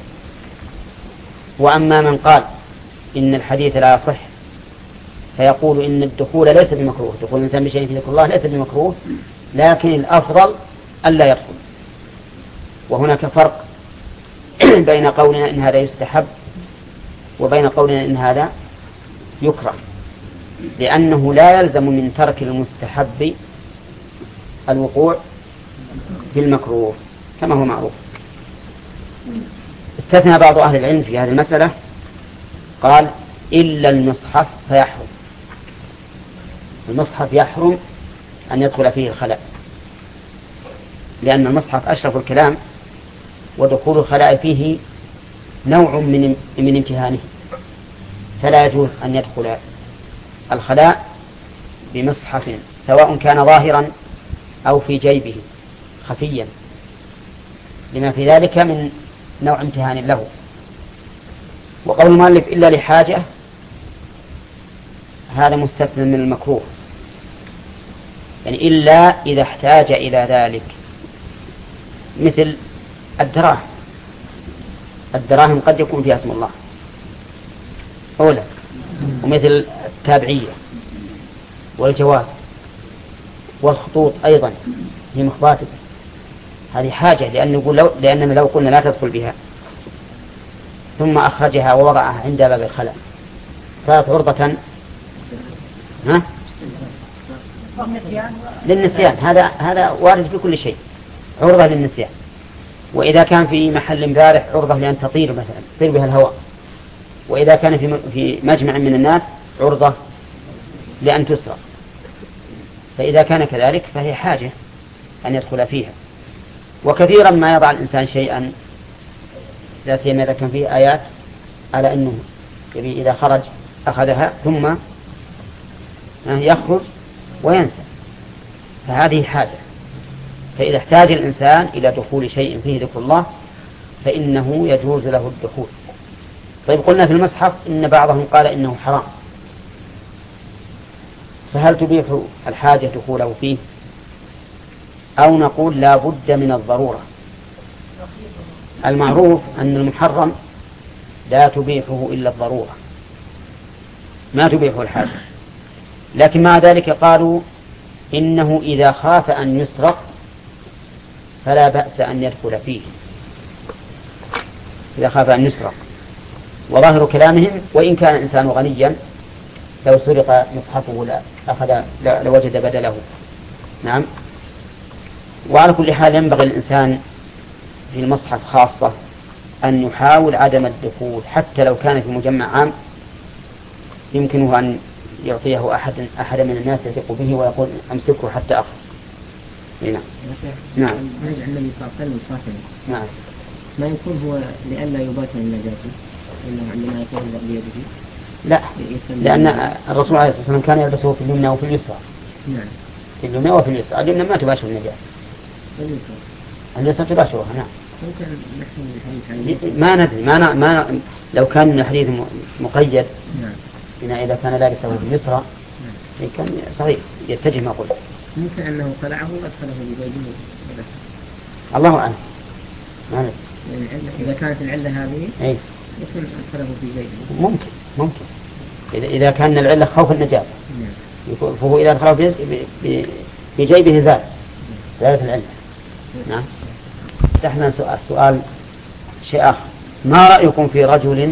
وأما من قال إن الحديث لا يصح فيقول إن الدخول ليس بمكروه، دخول الإنسان بشيء في ذكر الله ليس بمكروه، لكن الأفضل ألا يدخل. وهناك فرق بين قولنا إن هذا يستحب وبين قولنا إن هذا يكره، لأنه لا يلزم من ترك المستحب الوقوع في المكروه كما هو معروف. استثنى بعض أهل العلم في هذه المسألة، قال إلا المصحف فيحرم، المصحف يحرم أن يدخل فيه الخلاء، لأن المصحف أشرف الكلام، ودخول الخلاء فيه نوع من امتهانه، فلا يجوز أن يدخل الخلاء بمصحف سواء كان ظاهرا أو في جيبه خفيا، لما في ذلك من نوع امتهان له. وقول المؤلف إلا لحاجة هذا مستثنى من المكروه، يعني إلا إذا احتاج إلى ذلك، مثل الدراهم قد يكون فيها اسم الله أولا، ومثل التابعية والجواز والخطوط أيضا هي مخباتة، هذه حاجة، لأننا لو قلنا لا تدخل بها ثم أخرجها ووضعها عند باب الخلاء كانت عرضة للنسيان، هذا وارد في كل شيء، عرضة للنسيان. وإذا كان في محل بارح عرضة لأن تطير مثلا، تطير بها الهواء. وإذا كان في مجمع من الناس عرضة لأن تسرق. فإذا كان كذلك فهي حاجة أن يدخل فيها. وكثيرا ما يضع الإنسان شيئا لا سيما إذا كان فيه آيات على أنه إذا خرج أخذها ثم يخرج وينسى، فهذه حاجة. فإذا احتاج الإنسان إلى دخول شيء فيه ذكر الله فإنه يجوز له الدخول. طيب قلنا في المصحف إن بعضهم قال إنه حرام، فهل تبيح الحاجة دخوله فيه أو نقول لا بد من الضرورة؟ المعروف أن المحرم لا تبيحه إلا الضرورة، ما تبيحه الحاجة. لكن مع ذلك قالوا إنه إذا خاف أن يسرق فلا بأس أن يدخل فيه، إذا خاف أن يسرق. وظاهر كلامهم وإن كان الإنسان غنيا لو سرق مصحفه لوجد بدله. نعم. وعلى كل حال ينبغي الإنسان في المصحف خاصة أن يحاول عدم الدخول، حتى لو كان في مجمع عام يمكنه أن يعطيه أحد من الناس يثق به ويقول أمسكه حتى أخرج. نعم. نعم. النبي صلى الله عليه وسلم. نعم. ما يكون هو لئلا يباشر النجاسة إنه عندما يتوضأ بيده؟ لا، لأن الرسول عليه الصلاة والسلام كان يلبسه في اليمنى وفي اليسرى. نعم. في اليمنى وفي اليسرى. اليمنى ما تباشر النجاسة. اليسرى تباشرها. نعم. ما ندري ما لو كان الحديث مقيد. نعم. إذا كان لابسه في اليسرى كان صحيح يتجه ما قلت. ممكن أنه خلعه وأدخله بجيبه. الله أعلم. ما ندري. إذا كانت العلة هذه أي يمكن أدخله في جيبه. ممكن إذا كان العلة خوف النجاسة. نعم. فهو إذا أدخله في جيبه زالت العلة. نعم. نحن سؤال شيء آخر. ما رأيكم في رجل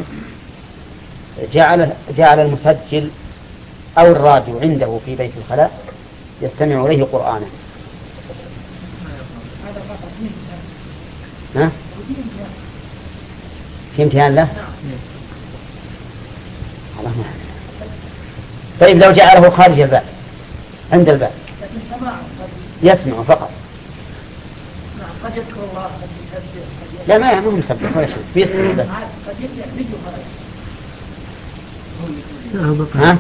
جعل المسجل أو الراديو عنده في بيت الخلاء يستمع إليه قرآنا؟ ها؟ في امتحان له؟ الله ما. طيب لو جعله خارج الباب عند الباب يسمع فقط. قد يذكر الله قد يسبح. لا ما هو مسبح ولا شيء بيسمع بس. قد يفيده ها؟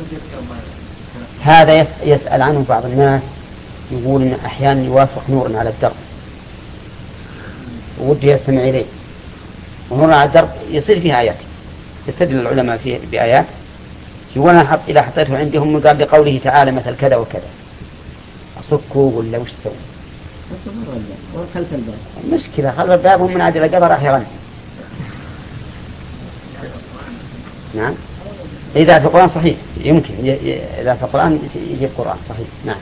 هذا يسأل عنه بعض الناس، يقول إن أحيانا يوافق نور على الدرب وودي يستمع إليه، ونور على الدرب يصير فيها آيات، يستدل العلماء فيه بآيات. يقول أنا إذا حطيته عندهم قال بقوله تعالى مثل كذا وكذا أصكه ولا وش تسوي؟ خلف الباب. مشكلة خلف الباب هم من عادل القبر راح يغني. نعم. إذا في القرآن صحيح يمكن إذا في القرآن يجيب القرآن صحيح. نعم.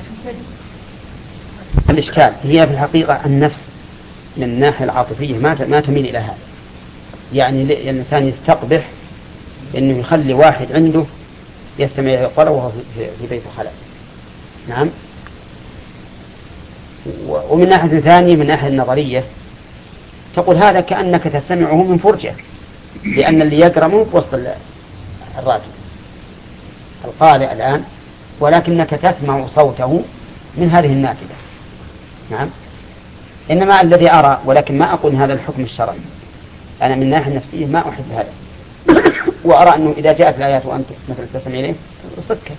الإشكال هي في الحقيقة النفس من الناحية العاطفية ما تميل إلى هذا. يعني الإنسان يستقبح إنه يخلي واحد عنده يستمع إلى القرآن وهو في بيت الخلاء. نعم. ومن ناحية ثانية من ناحية النظرية تقول هذا كأنك تستمعه من فرجة، لأن اللي يقرأ مو في وسط الراديو القارئ الآن، ولكنك تسمع صوته من هذه النافذة. نعم. إنما الذي أرى، ولكن ما أقول هذا الحكم الشرعي، أنا من الناحية النفسية ما أحب هذا وأرى أنه إذا جاءت الآيات وأنت مثل تسمع إليه صدك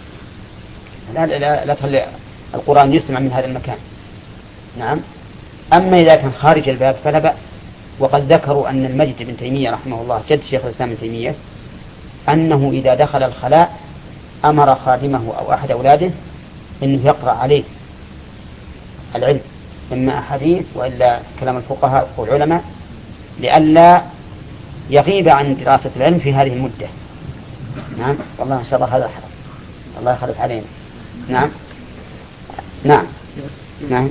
لا تخلي القرآن يسمع من هذا المكان. نعم. أما إذا كان خارج الباب فلا بأس. وقد ذكروا أن المجد بن تيمية رحمه الله جد شيخ الإسلام بن تيمية أنه إذا دخل الخلاء أمر خادمه أو أحد أولاده أنه يقرأ عليه العلم، إما أحاديث وإلا كلام الفقهاء والعلماء، لئلا يغيب عن دراسة العلم في هذه المدة. نعم. والله إن شاء الله هذا حرص الله يخلف علينا. نعم. نعم. نعم.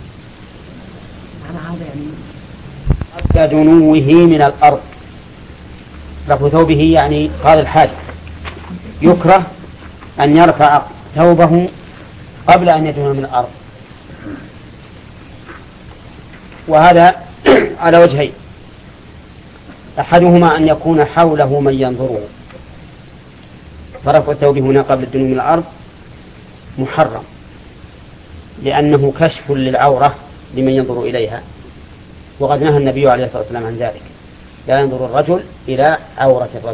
كدنوه من الأرض. رفع ثوبه يعني قال الحاج يكره أن يرفع ثوبه قبل أن يدنو من الأرض، وهذا على وجهين. أحدهما أن يكون حوله من ينظره، فرفع الثوب هنا قبل الدنو من الأرض محرم، لأنه كشف للعورة لمن ينظر إليها، وقد نهى النبي عليه الصلاة والسلام عن ذلك، لا ينظر الرجل إلى عورة الرجل.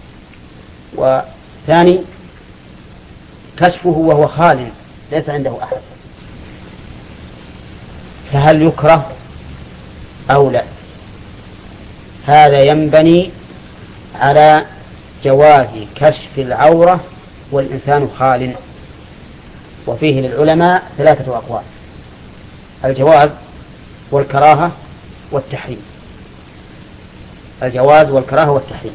وثاني كشفه وهو خال ليس عنده أحد، فهل يكره أو لا؟ هذا ينبني على جواز كشف العورة والإنسان خال، وفيه للعلماء 3 أقوال: الجواز والكراهة والتحريم. الجواز والكراهة والتحريم.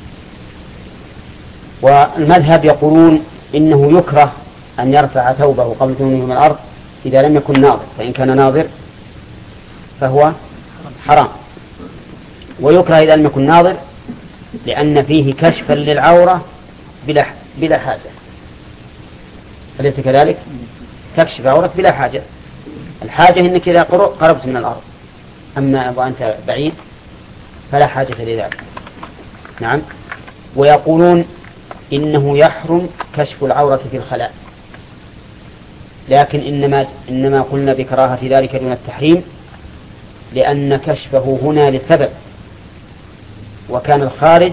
والمذهب يقولون إنه يكره أن يرفع ثوبه قبل دنوه من الأرض إذا لم يكن ناظر، فإن كان ناظر فهو حرام، ويكره إذا لم يكن ناظر لأن فيه كشفا للعورة بلا حاجة. أليس كذلك؟ تكشف عورك بلا حاجة. الحاجة إنك إذا قربت من الأرض، أما وأنت بعيد فلا حاجة لذلك. نعم. ويقولون إنه يحرم كشف العورة في الخلاء، لكن إنما قلنا بكراهة ذلك دون التحريم لأن كشفه هنا لسبب، وكان الخارج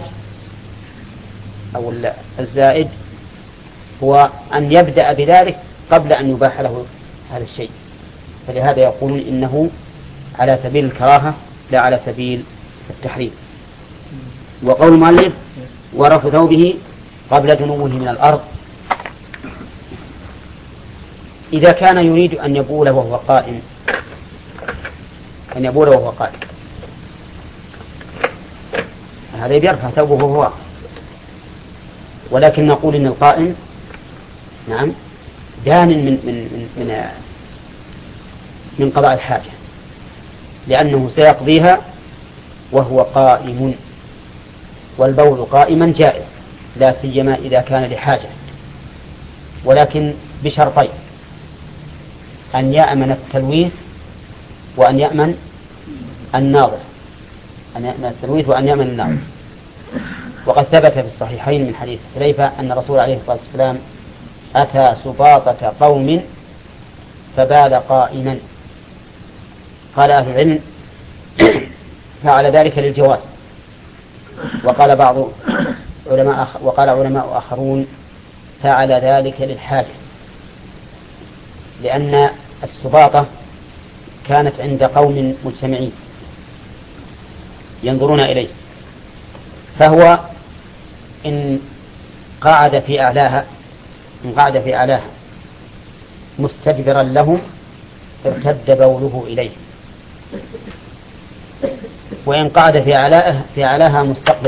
أو الزائد هو أن يبدأ بذلك قبل أن يباح له هذا الشيء، فلهذا يقولون إنه على سبيل الكراهة لا على سبيل التحريم. وقول المؤلف ورف ثوبه قبل دنوه من الأرض، إذا كان يريد أن يبول وهو قائم، هذا يرفع ثوبه وهو واقف، ولكن نقول إن القائم نعم دان من قضاء الحاجة، لأنه سيقضيها وهو قائم، والبول قائما جائز لا سيما إذا كان لحاجة، ولكن بشرطين: أن يأمن التلويث وأن يأمن الناظر، وقد ثبت في الصحيحين من حديث حذيفة أن الرسول عليه الصلاة والسلام أتى سباطة قوم فبال قائما. قال أهل العلم فعل ذلك للجواز، وقال علماء آخرون فعل ذلك للحاجة، لأن السباطة كانت عند قوم مجتمعين ينظرون إليه، فهو إن قعد في أعلاها مستدبرا لهم ارتد بوله إليه، وإن قعد في أعلاها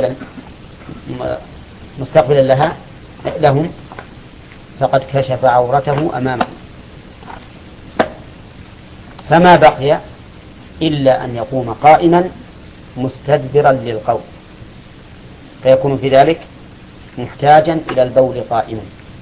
مستقبلا لهم فقد كشف عورته أمامه، فما بقي إلا أن يقوم قائما مستدبرا للقوم، فيكون في ذلك محتاجا إلى البول قائما.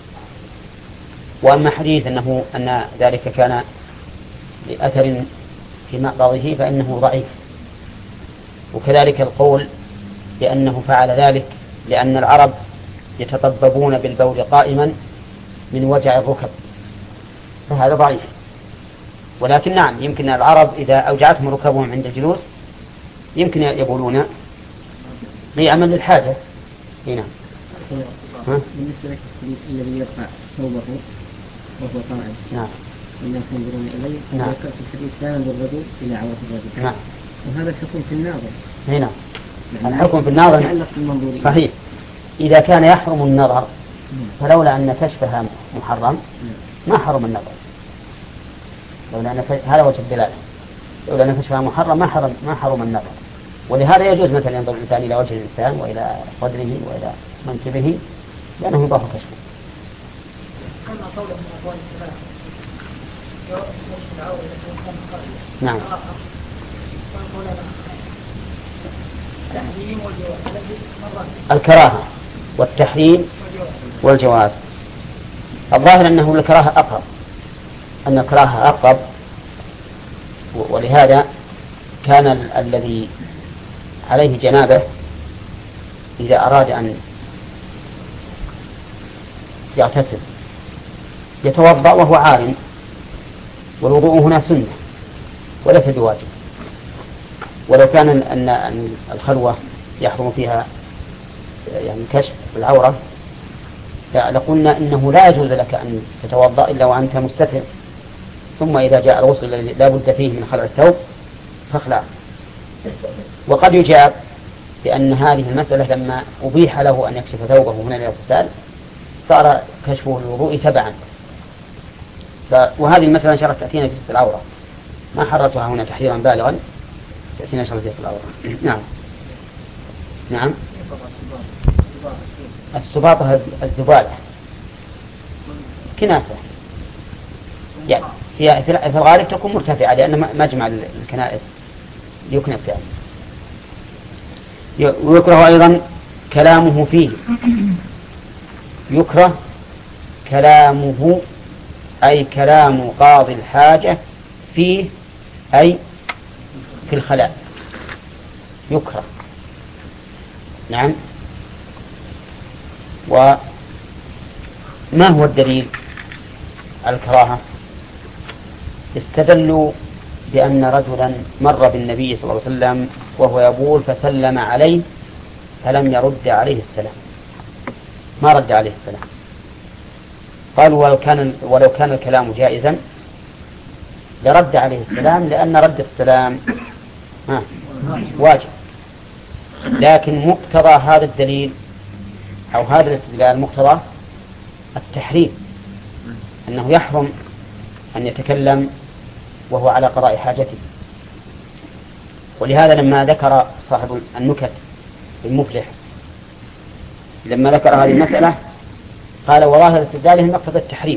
وأما حديث أن ذلك كان لأثر في مقبضه فإنه ضعيف، وكذلك القول بأنه فعل ذلك لأن العرب يتطببون بالبول قائما من وجع الركب، فهذا ضعيف. ولكن نعم يمكن العرب إذا أوجعتهم ركبهم عند الجلوس يمكن يبولون قياما للحاجة. هنا بالنسبة لك الذي يرفع ثوبه وهو قائم، نعم، والناس ينظرون إليه، نعم، ذكرت الحديث لا ينظر الرجل إلى عورة الرجل، نعم، وهذا الحكم في الناظر. هنا الحكم في الناظر صحيح إذا كان يحرم النظر، فلولا أن كشفها محرم ما حرم النظر، هذا وجه الدلالة، لولا أن كشفها محرم ما حرم النظر. ولهذا يجوز مثلا ينظر الإنسان إلى وجه الإنسان وإلى صدره وإلى منكبه لأنه يضاف كشفه. أما قوله من أقوال الثلاثة نعم. الكراهة والتحريم والجواز، الظاهر أنه الكراهة أقرب، أن الكراهة أقرب، ولهذا كان الذي عليه جنابه إذا أراد أن يغتسل يتوضأ وهو عالم، والوضوء هنا سنة وليس بواجب. ولو كان أن الخلوة يحرم فيها يعني كشف العورة لقلنا إنه لا يجوز لك أن تتوضأ إلا وأنت مستتر، ثم إذا جاء الغسل الذي لا بد فيه من خلع الثوب فاخلع. وقد يجاب بأن هذه المسألة لما أبيح له أن يكشف ثوبه هنا للاغتسال صار كشفه للوضوء تبعا، وهذه المسألة إن شاء الله تأتينا في العورة، ما حررتها هنا تحريرا بالغا، تأتينا إن شاء الله في العورة. نعم نعم. السباطة الذبالة كناسة، يعني هي في الغالب تكون مرتفعة لأن مجمع الكنائس يكنس يعني. ويكره أيضا كلامه فيه، يكره كلامه أي كلام قاضي الحاجة فيه أي في الخلاء يكره. نعم. وما هو الدليل على الكراهة؟ استدلوا بأن رجلا مر بالنبي صلى الله عليه وسلم وهو يبول فسلم عليه فلم يرد عليه السلام، ما رد عليه السلام. قالوا ولو كان الكلام جائزا لرد عليه السلام، لأن رد السلام واجب. لكن مقتضى هذا الدليل أو هذا الاستدلال مقتضى التحريم، أنه يحرم أن يتكلم وهو على قضاء حاجته. ولهذا لما ذكر صاحب النكت المفلح لما ذكر هذه المسألة قال وظاهر استدلاله مقتضى التحريم.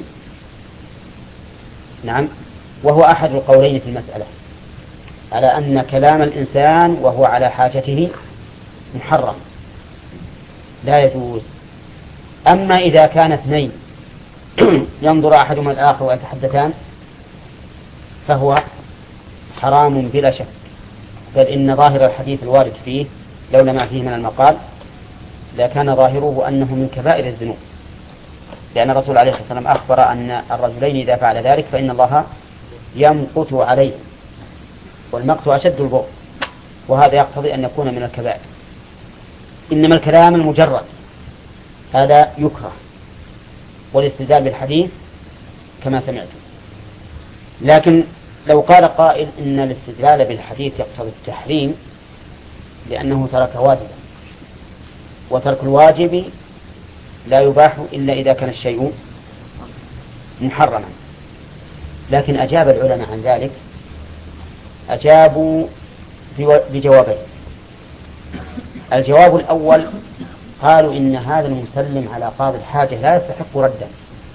نعم، وهو أحد القولين في المسألة على أن كلام الإنسان وهو على حاجته محرم لا يجوز. أما إذا كان اثنين ينظر أحدهما الآخر ويتحدثان فهو حرام بلا شك، بل إن ظاهر الحديث الوارد فيه لولا ما فيه من المقال لكان ظاهره أنه من كبائر الذنوب، لأن الرسول عليه الصلاة والسلام أخبر أن الرجلين إذا فعل ذلك فإن الله يمقت عليه، والمقت أشد البغض، وهذا يقتضي أن يكون من الكبائر. إنما الكلام المجرد هذا يكره، والاستدلال بالحديث كما سمعتم. لكن لو قال قائل إن الاستدلال بالحديث يقتضي التحريم لأنه ترك واجبا، وترك الواجب لا يباح إلا إذا كان الشيء محرما. لكن أجاب العلماء عن ذلك، أجابوا بجوابين. الجواب الأول قالوا إن هذا المسلم على قاضي الحاجة لا يستحق ردا،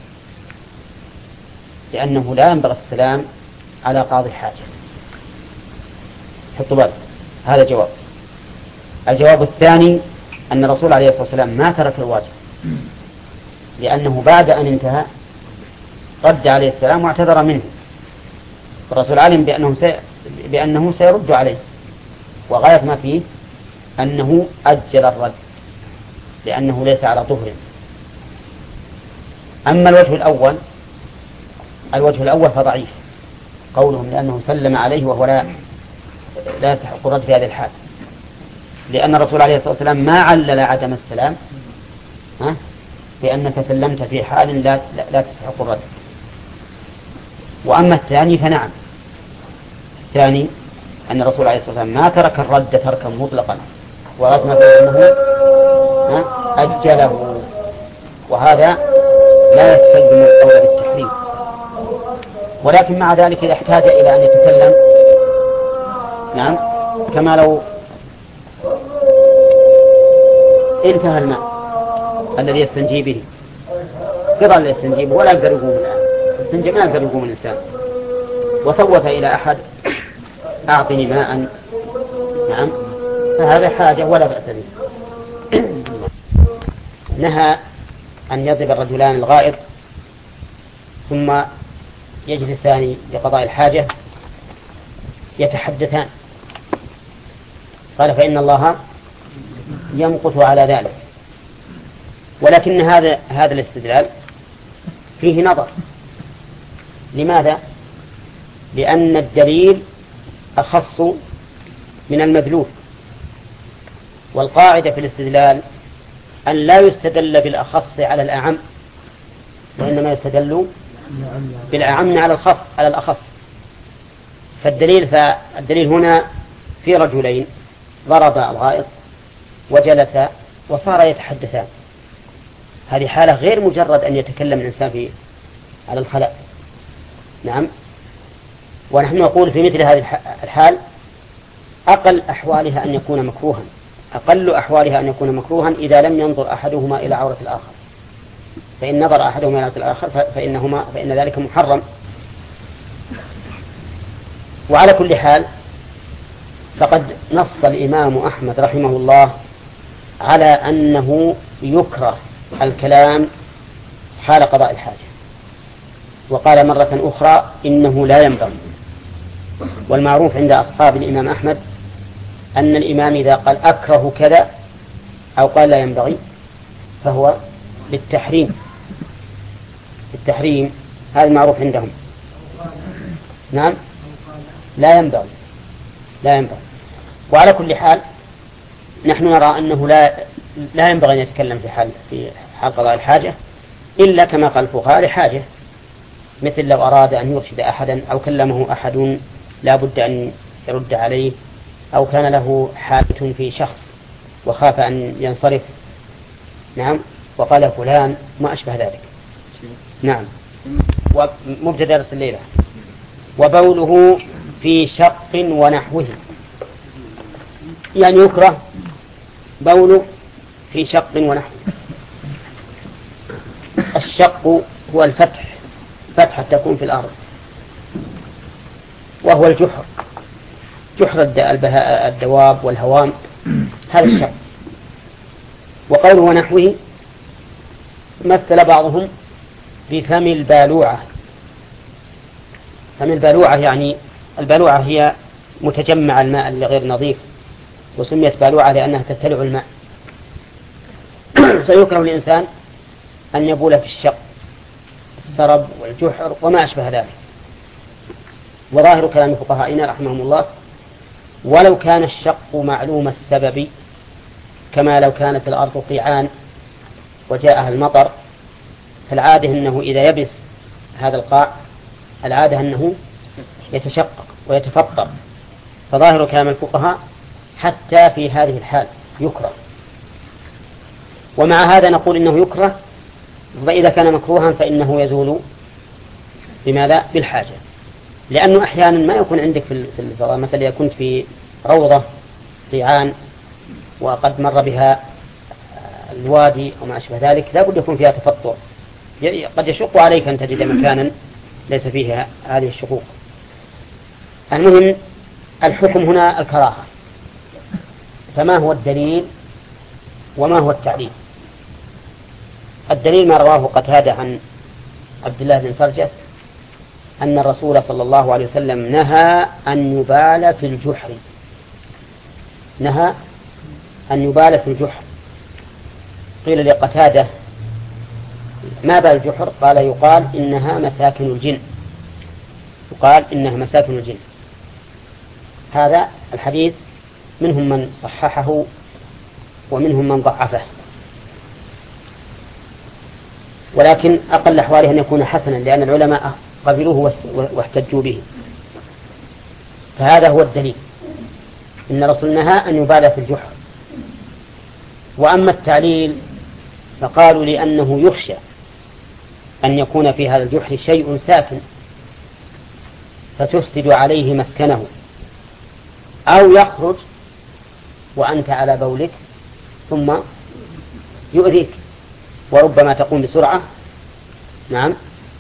لأنه لا ينبغي السلام على قاضي الحاجة. حطوا بالك، هذا جواب. الجواب الثاني أن الرسول عليه الصلاة والسلام ما ترك الواجب، لأنه بعد أن انتهى رد عليه السلام واعتذر منه، الرسول علم بأنه سيرد عليه، وغاية ما فيه أنه أجل الرد لأنه ليس على طهر. أما الوجه الأول فضعيف، قولهم لأنه سلم عليه وهو لا يستحق الرد في هذه الحال، لأن الرسول عليه الصلاة والسلام ما علل عدم السلام بأنك سلمت في حال لا تستحق الرد. وأما الثاني فنعم، الثاني أن الرسول عليه الصلاة والسلام ما ترك الرد تركا مطلقا، وأثنى بأنه أجله، وهذا لا يستلزم القول بالتحريم. ولكن مع ذلك إذا احتاج إلى أن يتكلم، نعم، كما لو انتهى الماء الذي يستنجي به، قطع يستنجي به ولا يقدر يقوم الآن، يستنجي ما يقدر يقوم الإنسان، وصوت إلى أحد أعطني ماء، نعم، فهذا حاجة ولا بأس به. نهى أن يضرب الرجلان الغائط ثم يجلسان لقضاء الحاجة يتحدثان، قال فإن الله يمقت على ذلك. ولكن هذا الاستدلال فيه نظر. لماذا؟ لأن الدليل أخص من المدلول، والقاعدة في الاستدلال أن لا يستدل بالأخص على الأعم، وإنما يستدل بالأعم على الأخص. فالدليل هنا في رجلين ضرب الغائط وجلس وصار يتحدثان، هذه حالة غير مجرد أن يتكلم الإنسان على الخلاء. نعم، ونحن نقول في مثل هذه الحال أقل أحوالها أن يكون مكروها، أقل أحوالها أن يكون مكروها إذا لم ينظر أحدهما إلى عورة الآخر، فإن نظر أحدهما إلى عورة الآخر فإن ذلك محرم. وعلى كل حال فقد نص الإمام أحمد رحمه الله على أنه يكره الكلام حال قضاء الحاجة، وقال مرة أخرى إنه لا ينبغي. والمعروف عند أصحاب الإمام أحمد أن الإمام إذا قال أكره كذا أو قال لا ينبغي فهو بالتحريم، هذا المعروف عندهم. نعم، لا ينبغي. وعلى كل حال نحن نرى أنه لا ينبغي أن يتكلم في حال قضاء الحاجة إلا كما قال الفقهاء لحاجة، مثل لو أراد أن يرشد أحدا أو كلمه أحد لا بد أن يرد عليه، أو كان له حاجة في شخص وخاف أن ينصرف، نعم، وقال فلان ما أشبه ذلك. نعم. ومبتدأ درس الليلة. وبوله في شق ونحوه، يعني يكره بوله في شق ونحوه. الشق هو الفتح، فتحة تكون في الأرض، وهو الجحر، جحر الدواب والهوام، هذا الشق. وقوله ونحوه مثل بعضهم بفم البالوعة. فم البالوعة يعني البالوعة هي متجمع الماء اللي غير نظيف، وسميت بالوعة لأنها تبتلع الماء. فيكره الإنسان أن يبول في الشق، السرب والجحر وما أشبه ذلك. وظاهر كلام فقهائنا رحمهم الله ولو كان الشق معلوم السبب، كما لو كانت الأرض قيعان وجاءها المطر، فالعادة أنه إذا يبس هذا القاع العادة أنه يتشقق ويتفطر. فظاهر كلام الفقهاء حتى في هذه الحال يكره. ومع هذا نقول إنه يكره، وإذا كان مكروها فإنه يزول بماذا؟ بالحاجة. لأنه أحيانا ما يكون عندك في الفضاء، مثلا كنت في روضة قيعان وقد مر بها الوادي وما أشبه ذلك، لا بد يكون فيها تفطر، قد يشق عليك أن تجد مكانا ليس فيها هذه الشقوق. المهم الحكم هنا الكراهة. فما هو الدليل وما هو التعليل؟ الدليل ما رواه قتادة عن عبد الله بن سرجس أن الرسول صلى الله عليه وسلم نهى أن يبال في الجحر، نهى أن يبال في الجحر. قيل لقتادة ما بال الجحر؟ قال يقال إنها مساكن الجن، يقال إنها مساكن الجن. هذا الحديث منهم من صححه ومنهم من ضعفه، ولكن أقل أحواله أن يكون حسنا، لأن العلماء قبلوه واحتجوا به. فهذا هو الدليل، إن الرسول نهى أن يبال في الجحر. وأما التعليل فقالوا لأنه يخشى أن يكون في هذا الجحر شيء ساكن فتفسد عليه مسكنه، أو يخرج وأنت على بولك ثم يؤذيك، وربما تقوم بسرعة، نعم،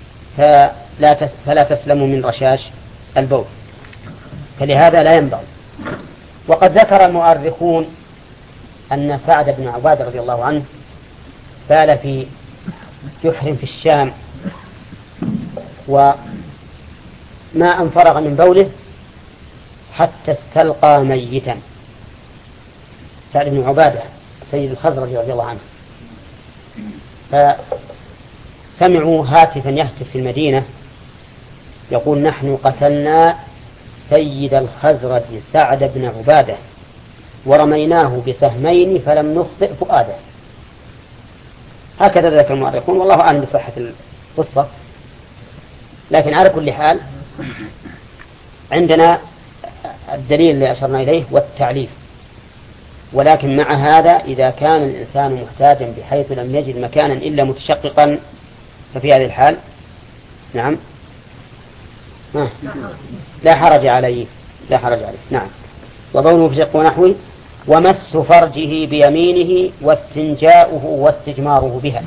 فلا تسلم من رشاش البول، فلهذا لا ينبغي. وقد ذكر المؤرخون أن سعد بن عبادة رضي الله عنه بال في جحر في الشام، وما أن فرغ من بوله حتى استلقى ميتا. سعد بن عبادة سيد الخزرج رضي الله عنه، فسمعوا هاتفا يهتف في المدينة يقول نحن قتلنا سيد الخزرج سعد بن عبادة ورميناه بسهمين فلم نخطئ فؤاده. هكذا ذكر المؤرخون، والله أعلم بصحة القصة. لكن على كل حال عندنا الدليل اللي أشرنا إليه والتعليل. ولكن مع هذا إذا كان الإنسان محتاجا بحيث لم يجد مكانا إلا متشققا ففي هذه الحال نعم لا حرج عليه، لا حرج عليه. نعم. وبوله في شق ونحوه، ومس فرجه بيمينه واستنجاؤه واستجماره بها.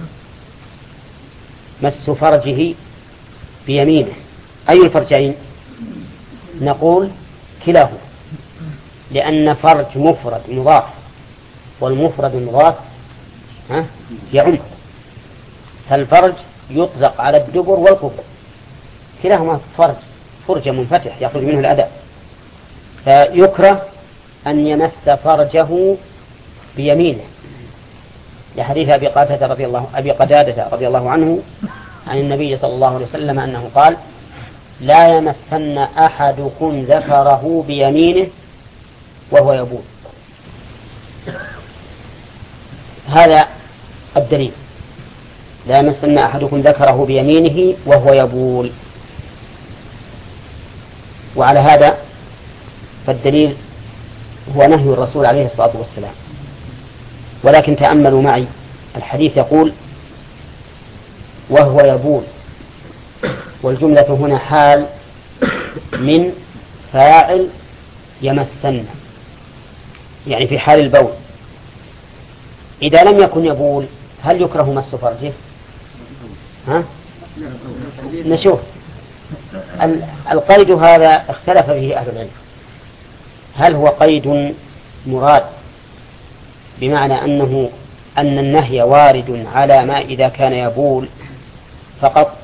مس فرجه بيمينه، أي الفرجين؟ نقول كلاه، لأن فرج مفرد مضاف، والمفرد المضاف يعم، فالفرج يطلق على الدبر والقبر، كلاهما فرج منفتح يخرج منه الأذى. فيكره أن يمس فرجه بيمينه لحديث أبي قتادة رضي الله عنه عن النبي صلى الله عليه وسلم أنه قال لا يمسن أحدكم ذكره بيمينه وهو يبول. هذا الدليل، لا يمسن أحدكم ذكره بيمينه وهو يبول. وعلى هذا فالدليل هو نهي الرسول عليه الصلاة والسلام. ولكن تأملوا معي، الحديث يقول وهو يبول، والجملة هنا حال من فاعل يمسن، يعني في حال البول. إذا لم يكن يبول هل يكره مس فرجه؟ نشوف القيد هذا اختلف فيه أهل العلم، هل هو قيد مراد بمعنى أن النهي وارد على ما إذا كان يبول فقط،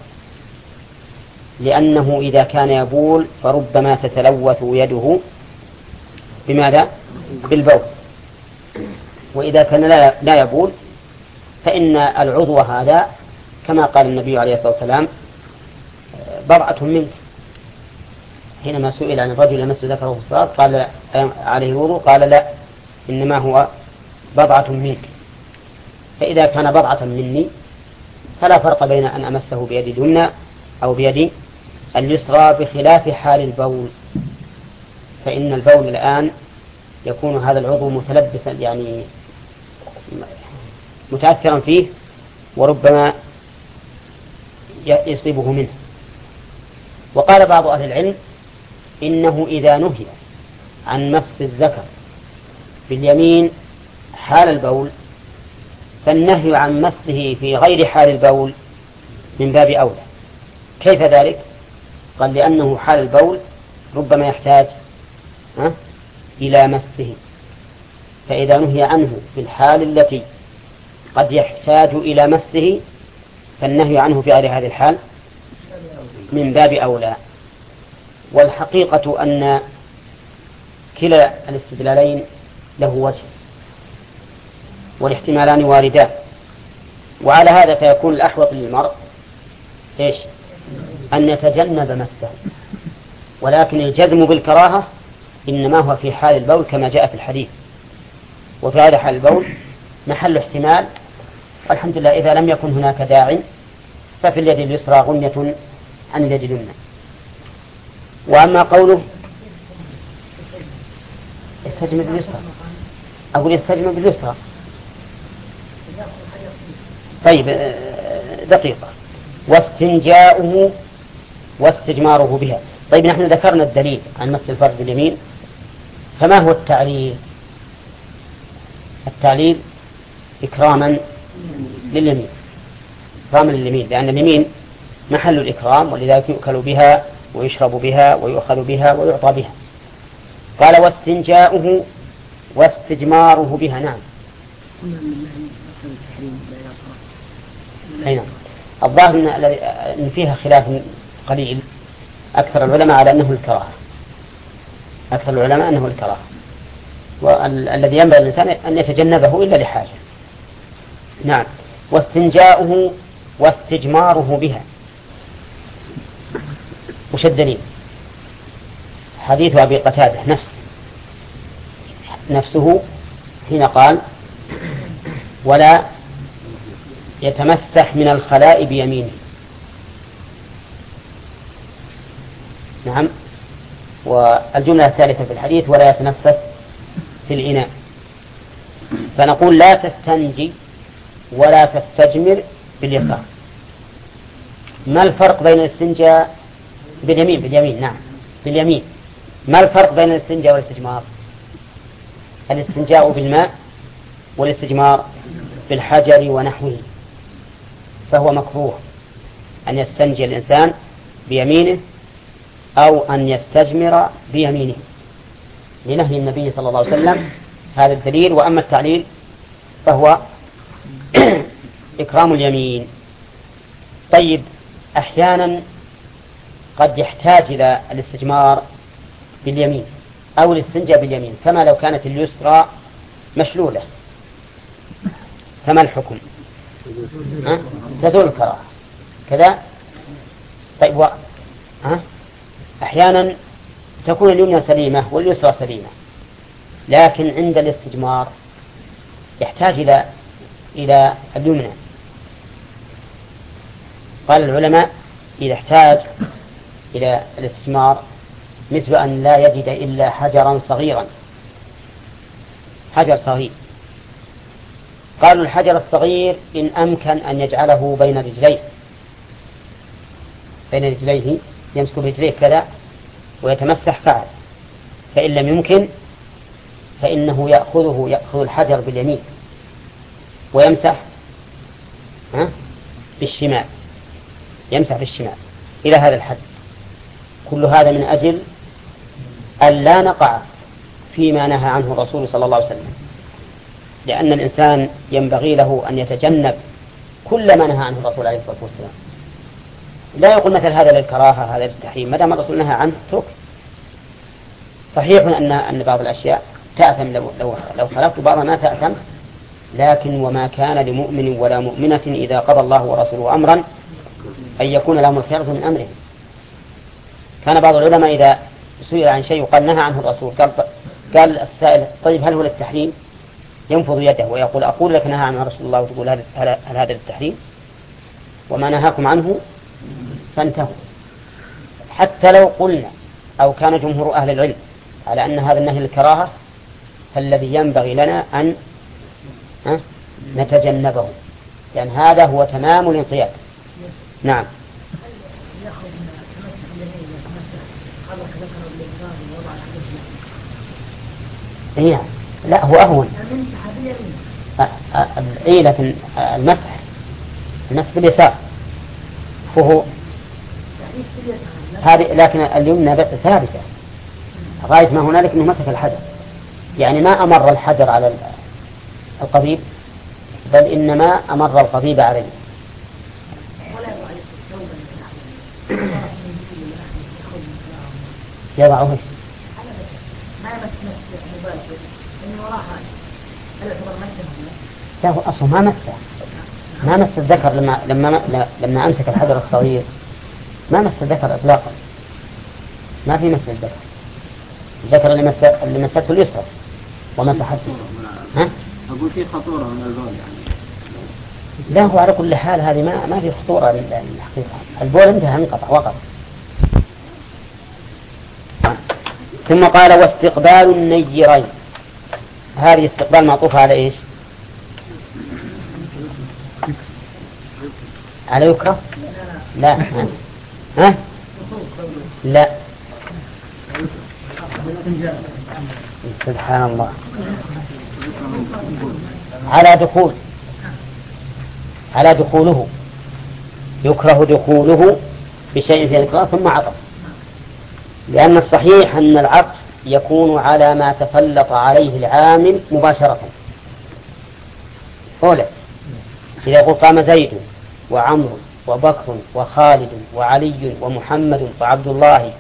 لأنه إذا كان يبول فربما تتلوث يده بماذا؟ بالبول. وإذا كان لا يبول فإن العضو هذا كما قال النبي عليه الصلاة والسلام بضعة منك. حينما سئل عن الرجل يمس ذكره في الصلاة قال عليه الوضوء، قال لا، إنما هو بضعة منك. فإذا كان بضعة مني فلا فرق بين أن أمسه بيد اليمنى أو بيد اليسرى، بخلاف حال البول، فإن البول الآن يكون هذا العضو متلبسا، يعني متأثرا فيه، وربما يصيبه منه. وقال بعض أهل العلم إنه إذا نهي عن مس الذكر باليمين حال البول فالنهي عن مسه في غير حال البول من باب أولى. كيف ذلك؟ قال لأنه حال البول ربما يحتاج إلى مسه، فإذا نهي عنه في الحال التي قد يحتاج إلى مسه فالنهي عنه في غير هذه الحال من باب أولى. والحقيقة أن كلا الاستدلالين له وجه، والاحتمالان واردان، وعلى هذا فيكون الأحوط للمرء إيش؟ أن يتجنب مسه، ولكن الجزم بالكراهة إنما هو في حال البول كما جاء في الحديث، وفي هذا حال البول محل احتمال، والحمد لله إذا لم يكن هناك داع ففي اليد اليسرى غنية عن اليد اليمنى. وأما قوله استجمع باليسرى، أقول استجمع باليسرى، طيب دقيقة، واستنجاؤه واستجماره بها. طيب نحن ذكرنا الدليل عن مس الفرج باليمين، فما هو التعليل؟ التعليل إكراما لليمين، إكراما لليمين، لأن اليمين محل الإكرام، ولذلك يؤكل بها ويشرب بها ويؤخذ بها ويعطى بها. قال واستنجاؤه واستجماره بها. نعم، أي نعم. الظاهر أن فيها خلاف قليل، أكثر العلماء على أنه الكراهة، أكثر العلماء أنه الكراهة، والذي ينبغي الإنسان أن يتجنبه إلا لحاجة. نعم، واستنجاؤه واستجماره بها. وش الدليل؟ حديث أبي قتادة نفسه حين قال ولا يتمسح من الخلاء بيمينه. نعم. والجملة الثالثة في الحديث ولا يتنفس في الإناء. فنقول لا تستنجي ولا تستجمر باليسار. ما الفرق بين الاستنجاء باليمين؟ نعم، باليمين. ما الفرق بين الاستنجاء والاستجمار؟ الاستنجاء بالماء والاستجمار بالحجر ونحوه. فهو مكروه أن يستنجي الإنسان بيمينه أو أن يستجمر بيمينه لنهي النبي صلى الله عليه وسلم. هذا الدليل. وأما التعليل فهو إكرام اليمين. طيب، أحيانا قد يحتاج إلى الاستجمار باليمين أو الاستنجاء باليمين، كما لو كانت اليسرى مشلولة، فما الحكم؟ تزول الكراهة كذا. طيب أحيانا تكون اليمنى سليمة واليسرى سليمة، لكن عند الاستجمار يحتاج إلى اليمنى. قال العلماء إذا احتاج إلى الاستجمار مثل أن لا يجد إلا حجرا صغيرا، حجر صغير، قالوا الحجر الصغير إن أمكن أن يجعله بين رجليه يمسك برجليه كذا ويتمسح فعل، فإن لم يمكن فإنه يأخذ الحجر باليمين ويمسح بالشمال، يمسح بالشمال إلى هذا الحد. كل هذا من أجل أن لا نقع فيما نهى عنه الرسول صلى الله عليه وسلم، لأن الإنسان ينبغي له أن يتجنب كل ما نهى عنه الرسول عليه الصلاة والسلام. لا يقول مثل هذا للكراهة هذا للتحريم، ما دام الرسول نهى عنه اترك. صحيح أن بعض الأشياء تأثم لو خلقت بعضها ما تأثم، لكن وما كان لمؤمن ولا مؤمنة إذا قضى الله ورسوله أمرا أن يكون لهم الخيرة من أمره. كان بعض العلماء إذا سئل عن شيء قال نهى عنه الرسول قال السائل طيب هل هو للتحريم؟ ينفض يده ويقول أقول لك نهى عنه رسول الله وتقول هل هذا للتحريم؟ وما نهاكم عنه فانتهوا. حتى لو قلنا أو كان جمهور أهل العلم على أن هذا النهي للكراهة، فالذي ينبغي لنا أن نتجنبه، لأن هذا هو تمام الانقياد. نعم. إيه لا هو أهون. إيه لكن المسح باليسار فهو هذه، لكن اليمنى ثابتة غاية ما هنالك أنه مسك الحجر، يعني ما أمر الحجر على القضيب بل إنما أمر القضيب عليه. يضعه لا هو أصلا ما مس الذكر لما أمسك الحجر الصغير ما مس الذكر إطلاقا، ما في مس الذكر اللي مسته اليسرى ومسحته. أقول في خطورة من البول يعني. لا هو على كل حال هذه ما في خطورة الحقيقة، البول انتهى انقطع وقف. ثم قال واستقبال النيرين، هذه استقبال معطوفة على إيش؟ على يكره؟ لا ها؟ لا سبحان الله، على دخوله، يكره دخوله بشيء في الإكراه ثم عطف، لأن الصحيح أن العطف يكون على ما تسلط عليه العامل مباشرة. أولا إذا يقول قام زيد وعمرو وبكر وخالد وعلي ومحمد وعبد الله،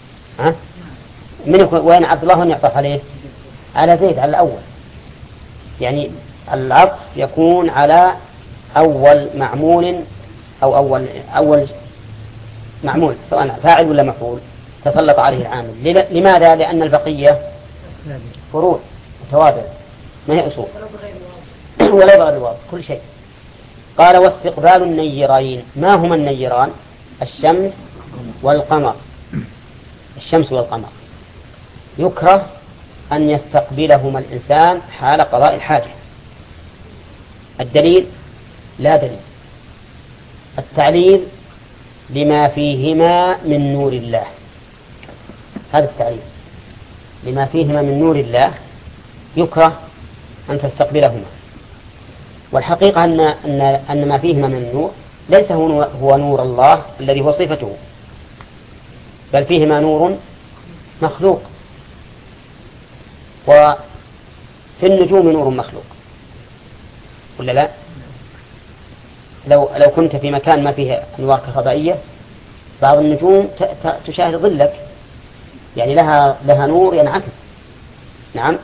وين عبد الله يعطف عليه؟ على زيد، على الأول. يعني العطف يكون على أول معمول أو أول معمول سواء فاعل ولا مفعول تسلط عليه العامل. لماذا؟ لأن البقية فروع وتوابع ما هي أصول ولا بغير الواضح كل شيء. قال واستقبال النيرين، ما هما النيران؟ الشمس والقمر. الشمس والقمر يكره أن يستقبلهما الإنسان حال قضاء الحاجة. الدليل لا دليل، التعليل لما فيهما من نور الله، هذا التعليل لما فيهما من نور الله يكره أن تستقبلهما. والحقيقة أن ما فيهما من النور ليس هو نور الله الذي هو صفته، بل فيهما نور مخلوق، وفي النجوم نور مخلوق ولا لا؟ لو كنت في مكان ما فيه أنوار كهربائية بعض النجوم تشاهد ظلك، يعني لها نور ينعكس. نعم.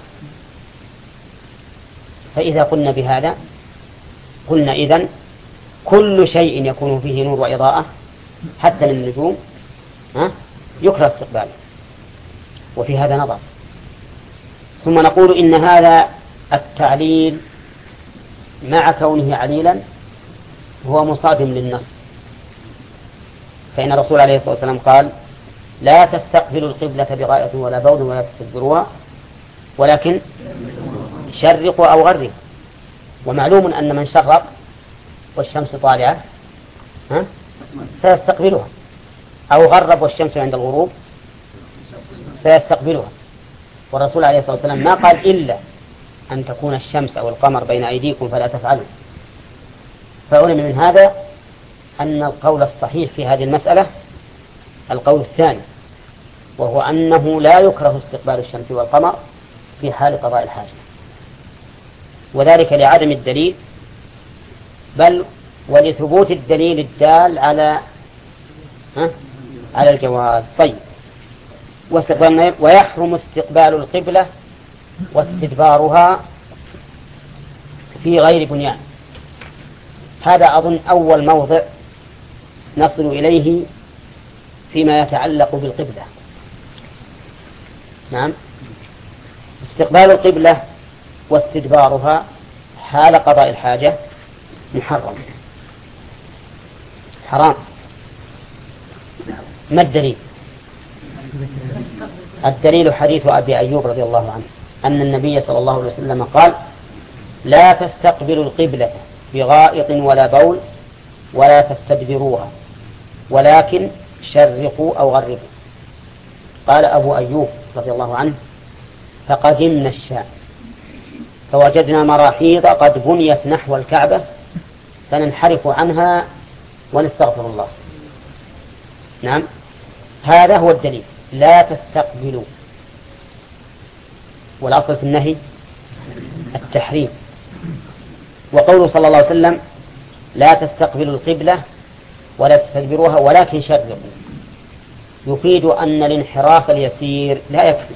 فإذا قلنا بهذا قلنا إذن كل شيء يكون فيه نور وإضاءة حتى من النجوم يكره استقباله، وفي هذا نظر. ثم نقول إن هذا التعليل مع كونه عليلا هو مصادم للنص، فإن الرسول عليه الصلاة والسلام قال لا تستقبلوا القبلة بغائط ولا بول ولا تستدبروها ولكن شرقوا أو غربوا. ومعلوم أن من شرق والشمس طالعة سيستقبلها، أو غرب والشمس عند الغروب سيستقبلها. والرسول عليه الصلاة والسلام ما قال إلا أن تكون الشمس أو القمر بين أيديكم فلا تفعلوا. فعلم من هذا أن القول الصحيح في هذه المسألة القول الثاني، وهو أنه لا يكره استقبال الشمس والقمر في حال قضاء الحاجة، وذلك لعدم الدليل بل ولثبوت الدليل الدال على الجواز. طيب، ويحرم استقبال القبلة واستدبارها في غير بنيان. هذا أظن أول موضع نصل إليه فيما يتعلق بالقبلة. نعم، استقبال القبلة واستدبارها حال قضاء الحاجة محرم، حرام. ما الدليل؟ الدليل حديث أبي أيوب رضي الله عنه أن النبي صلى الله عليه وسلم قال لا تستقبلوا القبلة بغائط ولا بول ولا تستدبروها ولكن شرقوا أو غربوا. قال أبو أيوب رضي الله عنه فقدمنا الشام فوجدنا مراحيض قد بنيت نحو الكعبة فننحرف عنها ونستغفر الله. نعم، هذا هو الدليل، لا تستقبلوا. والأصل في النهي التحريم. وقوله صلى الله عليه وسلم لا تستقبلوا القبلة ولا تستدبروها ولكن شرقوا يفيد أن الانحراف اليسير لا يكفي،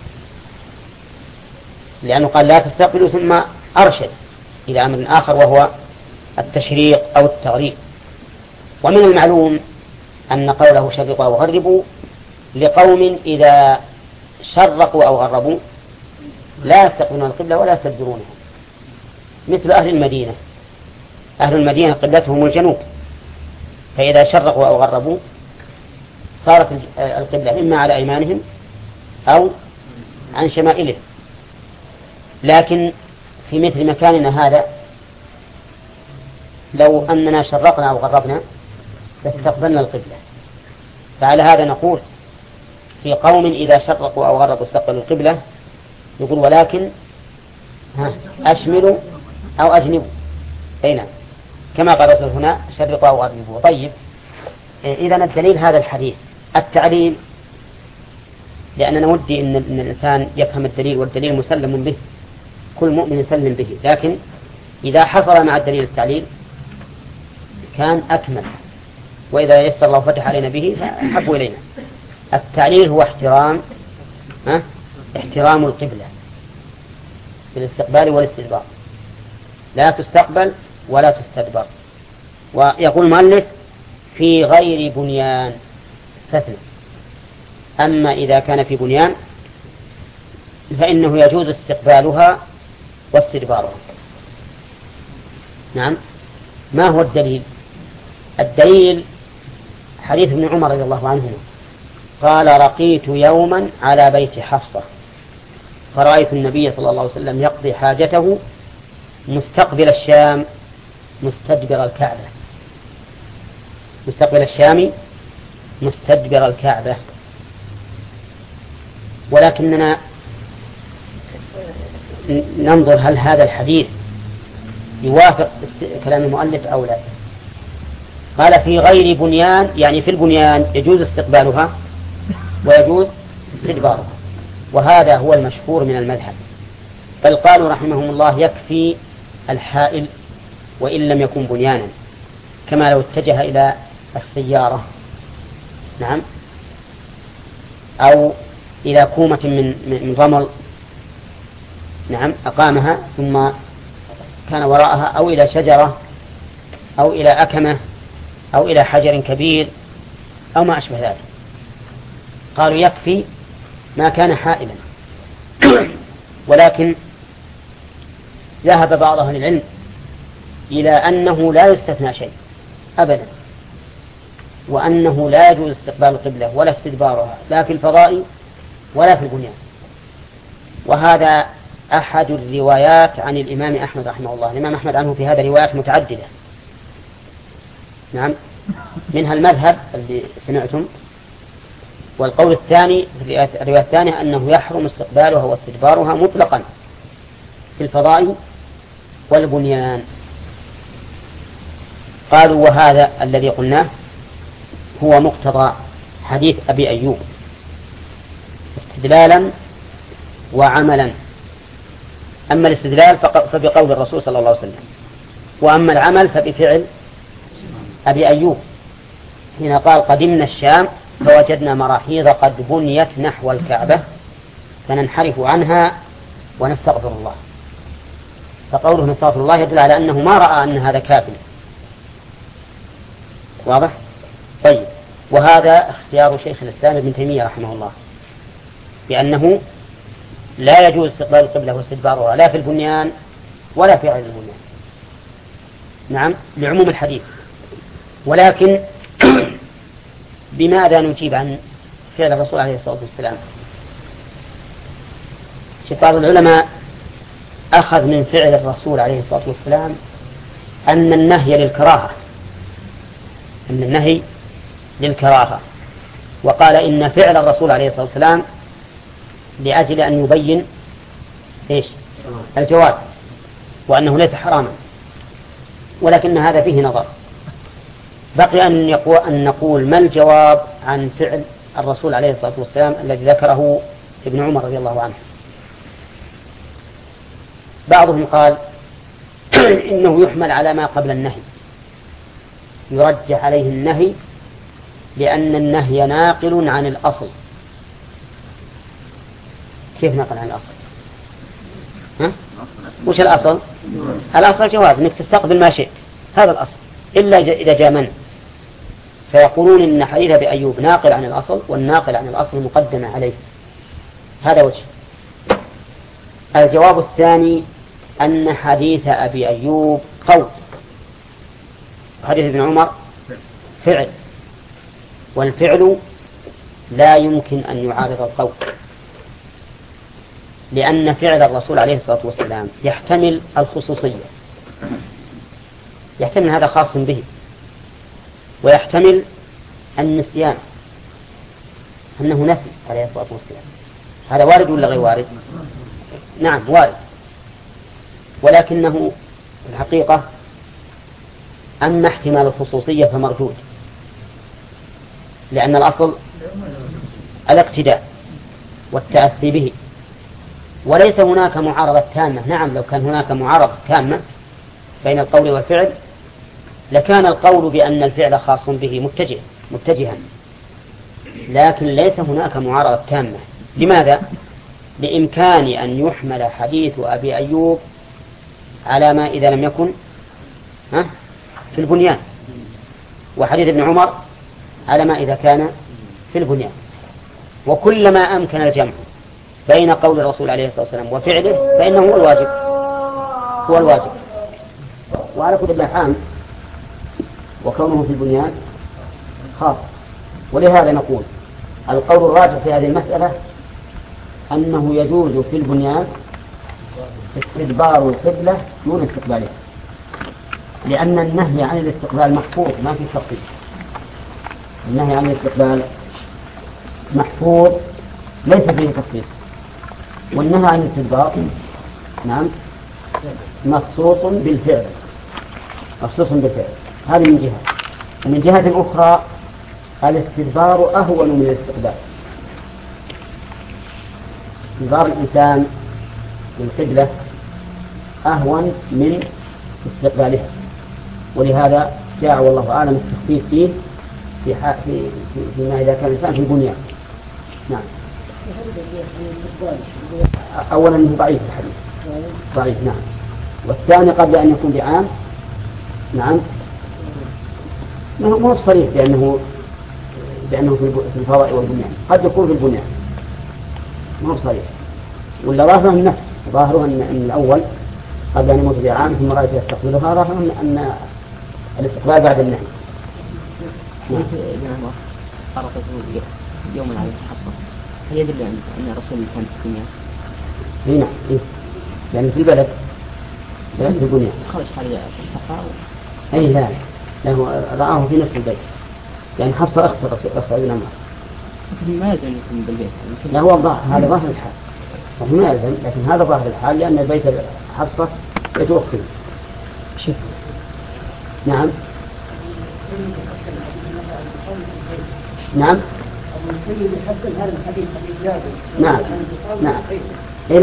لأنه قال لا تستقبلوا ثم أرشد إلى أمر آخر وهو التشريق أو التغريب. ومن المعلوم أن قوله شرقوا أو غربوا لقوم إذا شرقوا أو غربوا لا يستقبلون القبلة ولا يستدبرونها، مثل أهل المدينة. أهل المدينة قبلتهم الجنوب، فإذا شرقوا أو غربوا صارت القبلة إما على أيمانهم أو عن شمائلهم. لكن في مثل مكاننا هذا لو أننا شرقنا أو غربنا لاستقبلنا القبلة. فعلى هذا نقول في قوم إذا شرقوا أو غربوا استقبلوا القبلة يقول ولكن أشملوا أو أجنبوا. أين كما قال الرسول هنا شرقوا أو غربوا. طيب، إذن الدليل هذا الحديث. التعليل لأننا ودي إن الإنسان يفهم الدليل، والدليل مسلم به، كل مؤمن يسلم به، لكن إذا حصل مع الدليل التعليل كان أكمل، وإذا يسر الله فتح علينا به فحبوا إلينا. التعليل هو احترام القبلة بالاستقبال والاستدبار، لا تستقبل ولا تستدبر. ويقول المؤلف في غير بنيان استثنى، أما إذا كان في بنيان فإنه يجوز استقبالها واستدبارها. نعم، ما هو الدليل؟ الدليل حديث ابن عمر رضي الله عنهما قال رقيت يوما على بيت حفصة فرأيت النبي صلى الله عليه وسلم يقضي حاجته مستقبل الشام مستدبر الكعبة، مستقبل الشام مستدبر الكعبة. ولكننا ننظر هل هذا الحديث يوافق كلام المؤلف أو لا. قال في غير بنيان، يعني في البنيان يجوز استقبالها ويجوز استدبارها، وهذا هو المشهور من المذهب. بل قالوا رحمهم الله يكفي الحائل وإن لم يكن بنيانا، كما لو اتجه إلى السيارة، نعم، أو إلى كومة من رمل، نعم، أقامها ثم كان وراءها، أو إلى شجرة أو إلى أكمة أو إلى حجر كبير أو ما أشبه ذلك. قالوا يكفي ما كان حائلا. ولكن ذهب بعض أهل العلم إلى أنه لا يستثنى شيء أبدا، وأنه لا يجوز استقبال القبلة ولا استدبارها لا في الفضاء ولا في البنيان. وهذا أحد الروايات عن الإمام أحمد رحمه الله. الإمام أحمد عنه في هذا روايات متعددة، نعم، منها المذهب الذي سمعتم، والقول الثاني في الرواية الثانية أنه يحرم استقبالها واستدبارها مطلقا في الفضاء والبنيان. قالوا وهذا الذي قلناه هو مقتضى حديث أبي أيوب استدلالا وعملا. أما الاستدلال فبقول الرسول صلى الله عليه وسلم، وأما العمل فبفعل أبي أيوب حين قال قدمنا الشام فوجدنا مراحيض قد بنيت نحو الكعبة فننحرف عنها ونستغفر الله. فقوله نستغفر الله يدل على أنه ما رأى أن هذا كافٍ. واضح؟ طيب، وهذا اختيار شيخ الإسلام ابن تيمية رحمه الله بأنه لا يجوز استقبال القبلة واستدبارها لا في البنيان ولا في غير البنيان، نعم، لعموم الحديث. ولكن بماذا نجيب عن فعل الرسول عليه الصلاة والسلام؟ بعض العلماء أخذ من فعل الرسول عليه الصلاة والسلام أن النهي للكراهة، أن النهي للكراهة، وقال إن فعل الرسول عليه الصلاة والسلام لأجل أن يبين إيش؟ الجواز، وأنه ليس حراما. ولكن هذا فيه نظر. بقي أن نقول ما الجواب عن فعل الرسول عليه الصلاة والسلام الذي ذكره ابن عمر رضي الله عنه. بعضهم قال إنه يحمل على ما قبل النهي، يرجح عليه النهي لأن النهي ناقل عن الأصل. كيف ناقل عن الأصل؟ وش الأصل؟ الأصل جواز أنك تستقبل ما شئت، هذا الأصل، إلا إذا جاء منع، فيقولون إن حديث أبي أيوب ناقل عن الأصل، والناقل عن الأصل مقدم عليه. هذا وجه. الجواب الثاني أن حديث أبي أيوب قول، حديث ابن عمر فعل، والفعل لا يمكن أن يعارض القول، لأن فعل الرسول عليه الصلاة والسلام يحتمل الخصوصية، يحتمل هذا خاص به، ويحتمل النسيان، أنه نسي عليه الصلاة والسلام. هذا وارد ولا غير وارد؟ نعم وارد. ولكنه في الحقيقة أما احتمال الخصوصية فمردود، لأن الأصل الاقتداء والتأسي به، وليس هناك معارضة تامة. نعم، لو كان هناك معارضة تامة بين القول والفعل لكان القول بأن الفعل خاص به متجها، لكن ليس هناك معارضة تامة. لماذا؟ لإمكان أن يحمل حديث أبي أيوب على ما إذا لم يكن في البنيان، وحديث ابن عمر على ما إذا كان في البنيان. وكلما أمكن الجمع بين قول الرسول عليه الصلاة والسلام وفعله فإنه هو الواجب. وعلى كل حال وكونه في البنيان خاص. ولهذا نقول القول الراجح في هذه المسألة أنه يجوز في البنيان استدبار القبلة دون استقبالها، لأن النهي عن الاستقبال محفوظ ما في تخصيص. النهي عن الاستقبال محفوظ ليس فيه تخصيص، والنهي عن الاستدبار نعم مخصوص بالفعل، هذه من جهة. ومن جهة أخرى الاستدبار أهون من الاستقبال. استدبار الإنسان للقبلة أهون من استقبالها، ولهذا جاء والله أعلم التخفيف فيه فيما إذا كان الإنسان في البنيان. نعم. أولا أنه ضعيف الحديث، ضعيف نعم. والثاني قبل أن يكون بعام، نعم، مو صريح بأنه بأنه في الفضاء والبنيان، قد يكون في البنيان ما هو صحيح، ولا ظاهره النفس، ظاهره أن الأول قبل أن يموت بعام ثم رأيت يستقبلها، ظاهره أن الاستقبال بعد النهي. عرفته يوما عليه حصة، هل يدل أن الرسول كان في الدنيا؟ اي نعم، إيه؟ لأن في البلد في البنيان خرج خارج الصحراء. أي لا، له رآه في نفس البيت، يعني حفصة أخت ابن عمر. لكن ما يلزم يكون بالبيت. لا هو هذا ظاهر الحال، لكن ما يلزم، لكن هذا ظاهر الحال لأن البيت حفصة بيت أخته. شوف. نعم. نعم. نعم. نعم. إيه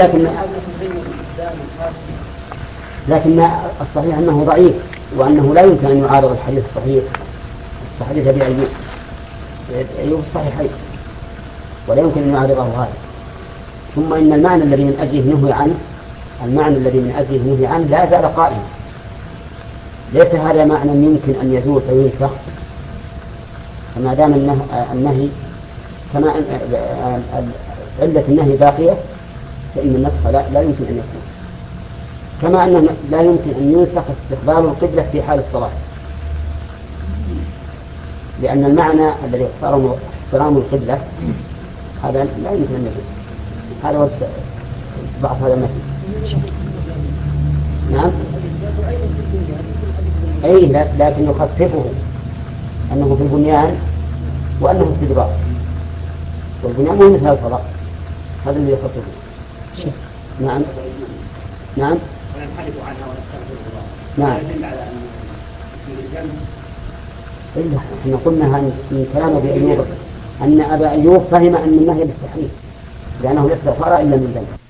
لكن الصحيح أنه ضعيف، وأنه لا يمكن أن يعارض الحديث الصحيح، الحديث أبي أيوب الصحيحين، ولا يمكن أن يعارضه هذا. ثم إن المعنى الذي من أجله نهي عنه لا زال قائما، ليس هذا معنى يمكن أن يزول فينسخ، فما دام النهي كما علة النهي باقية فإن النسخ لا يمكن أن يكون، كما أنه لا يمكن أن ينسخ استقبال القبلة في حال الصلاة، لأن المعنى الذي احترام القبلة هذا لا يمكن أن يكون. هذا هو بعض هذا المثل. نعم. أي لكن يخففه أنه في البنيان وأنه استدبار، والبنيان مو مثل الفضاء، هذا اللي يخففه. نعم. نعم. نعم. إلا احنا قلنا من كلام أبي أيوب أن أبا أيوب فهم أن النهي بالتحريم، لأنه لا استغفر إلا من ذنب.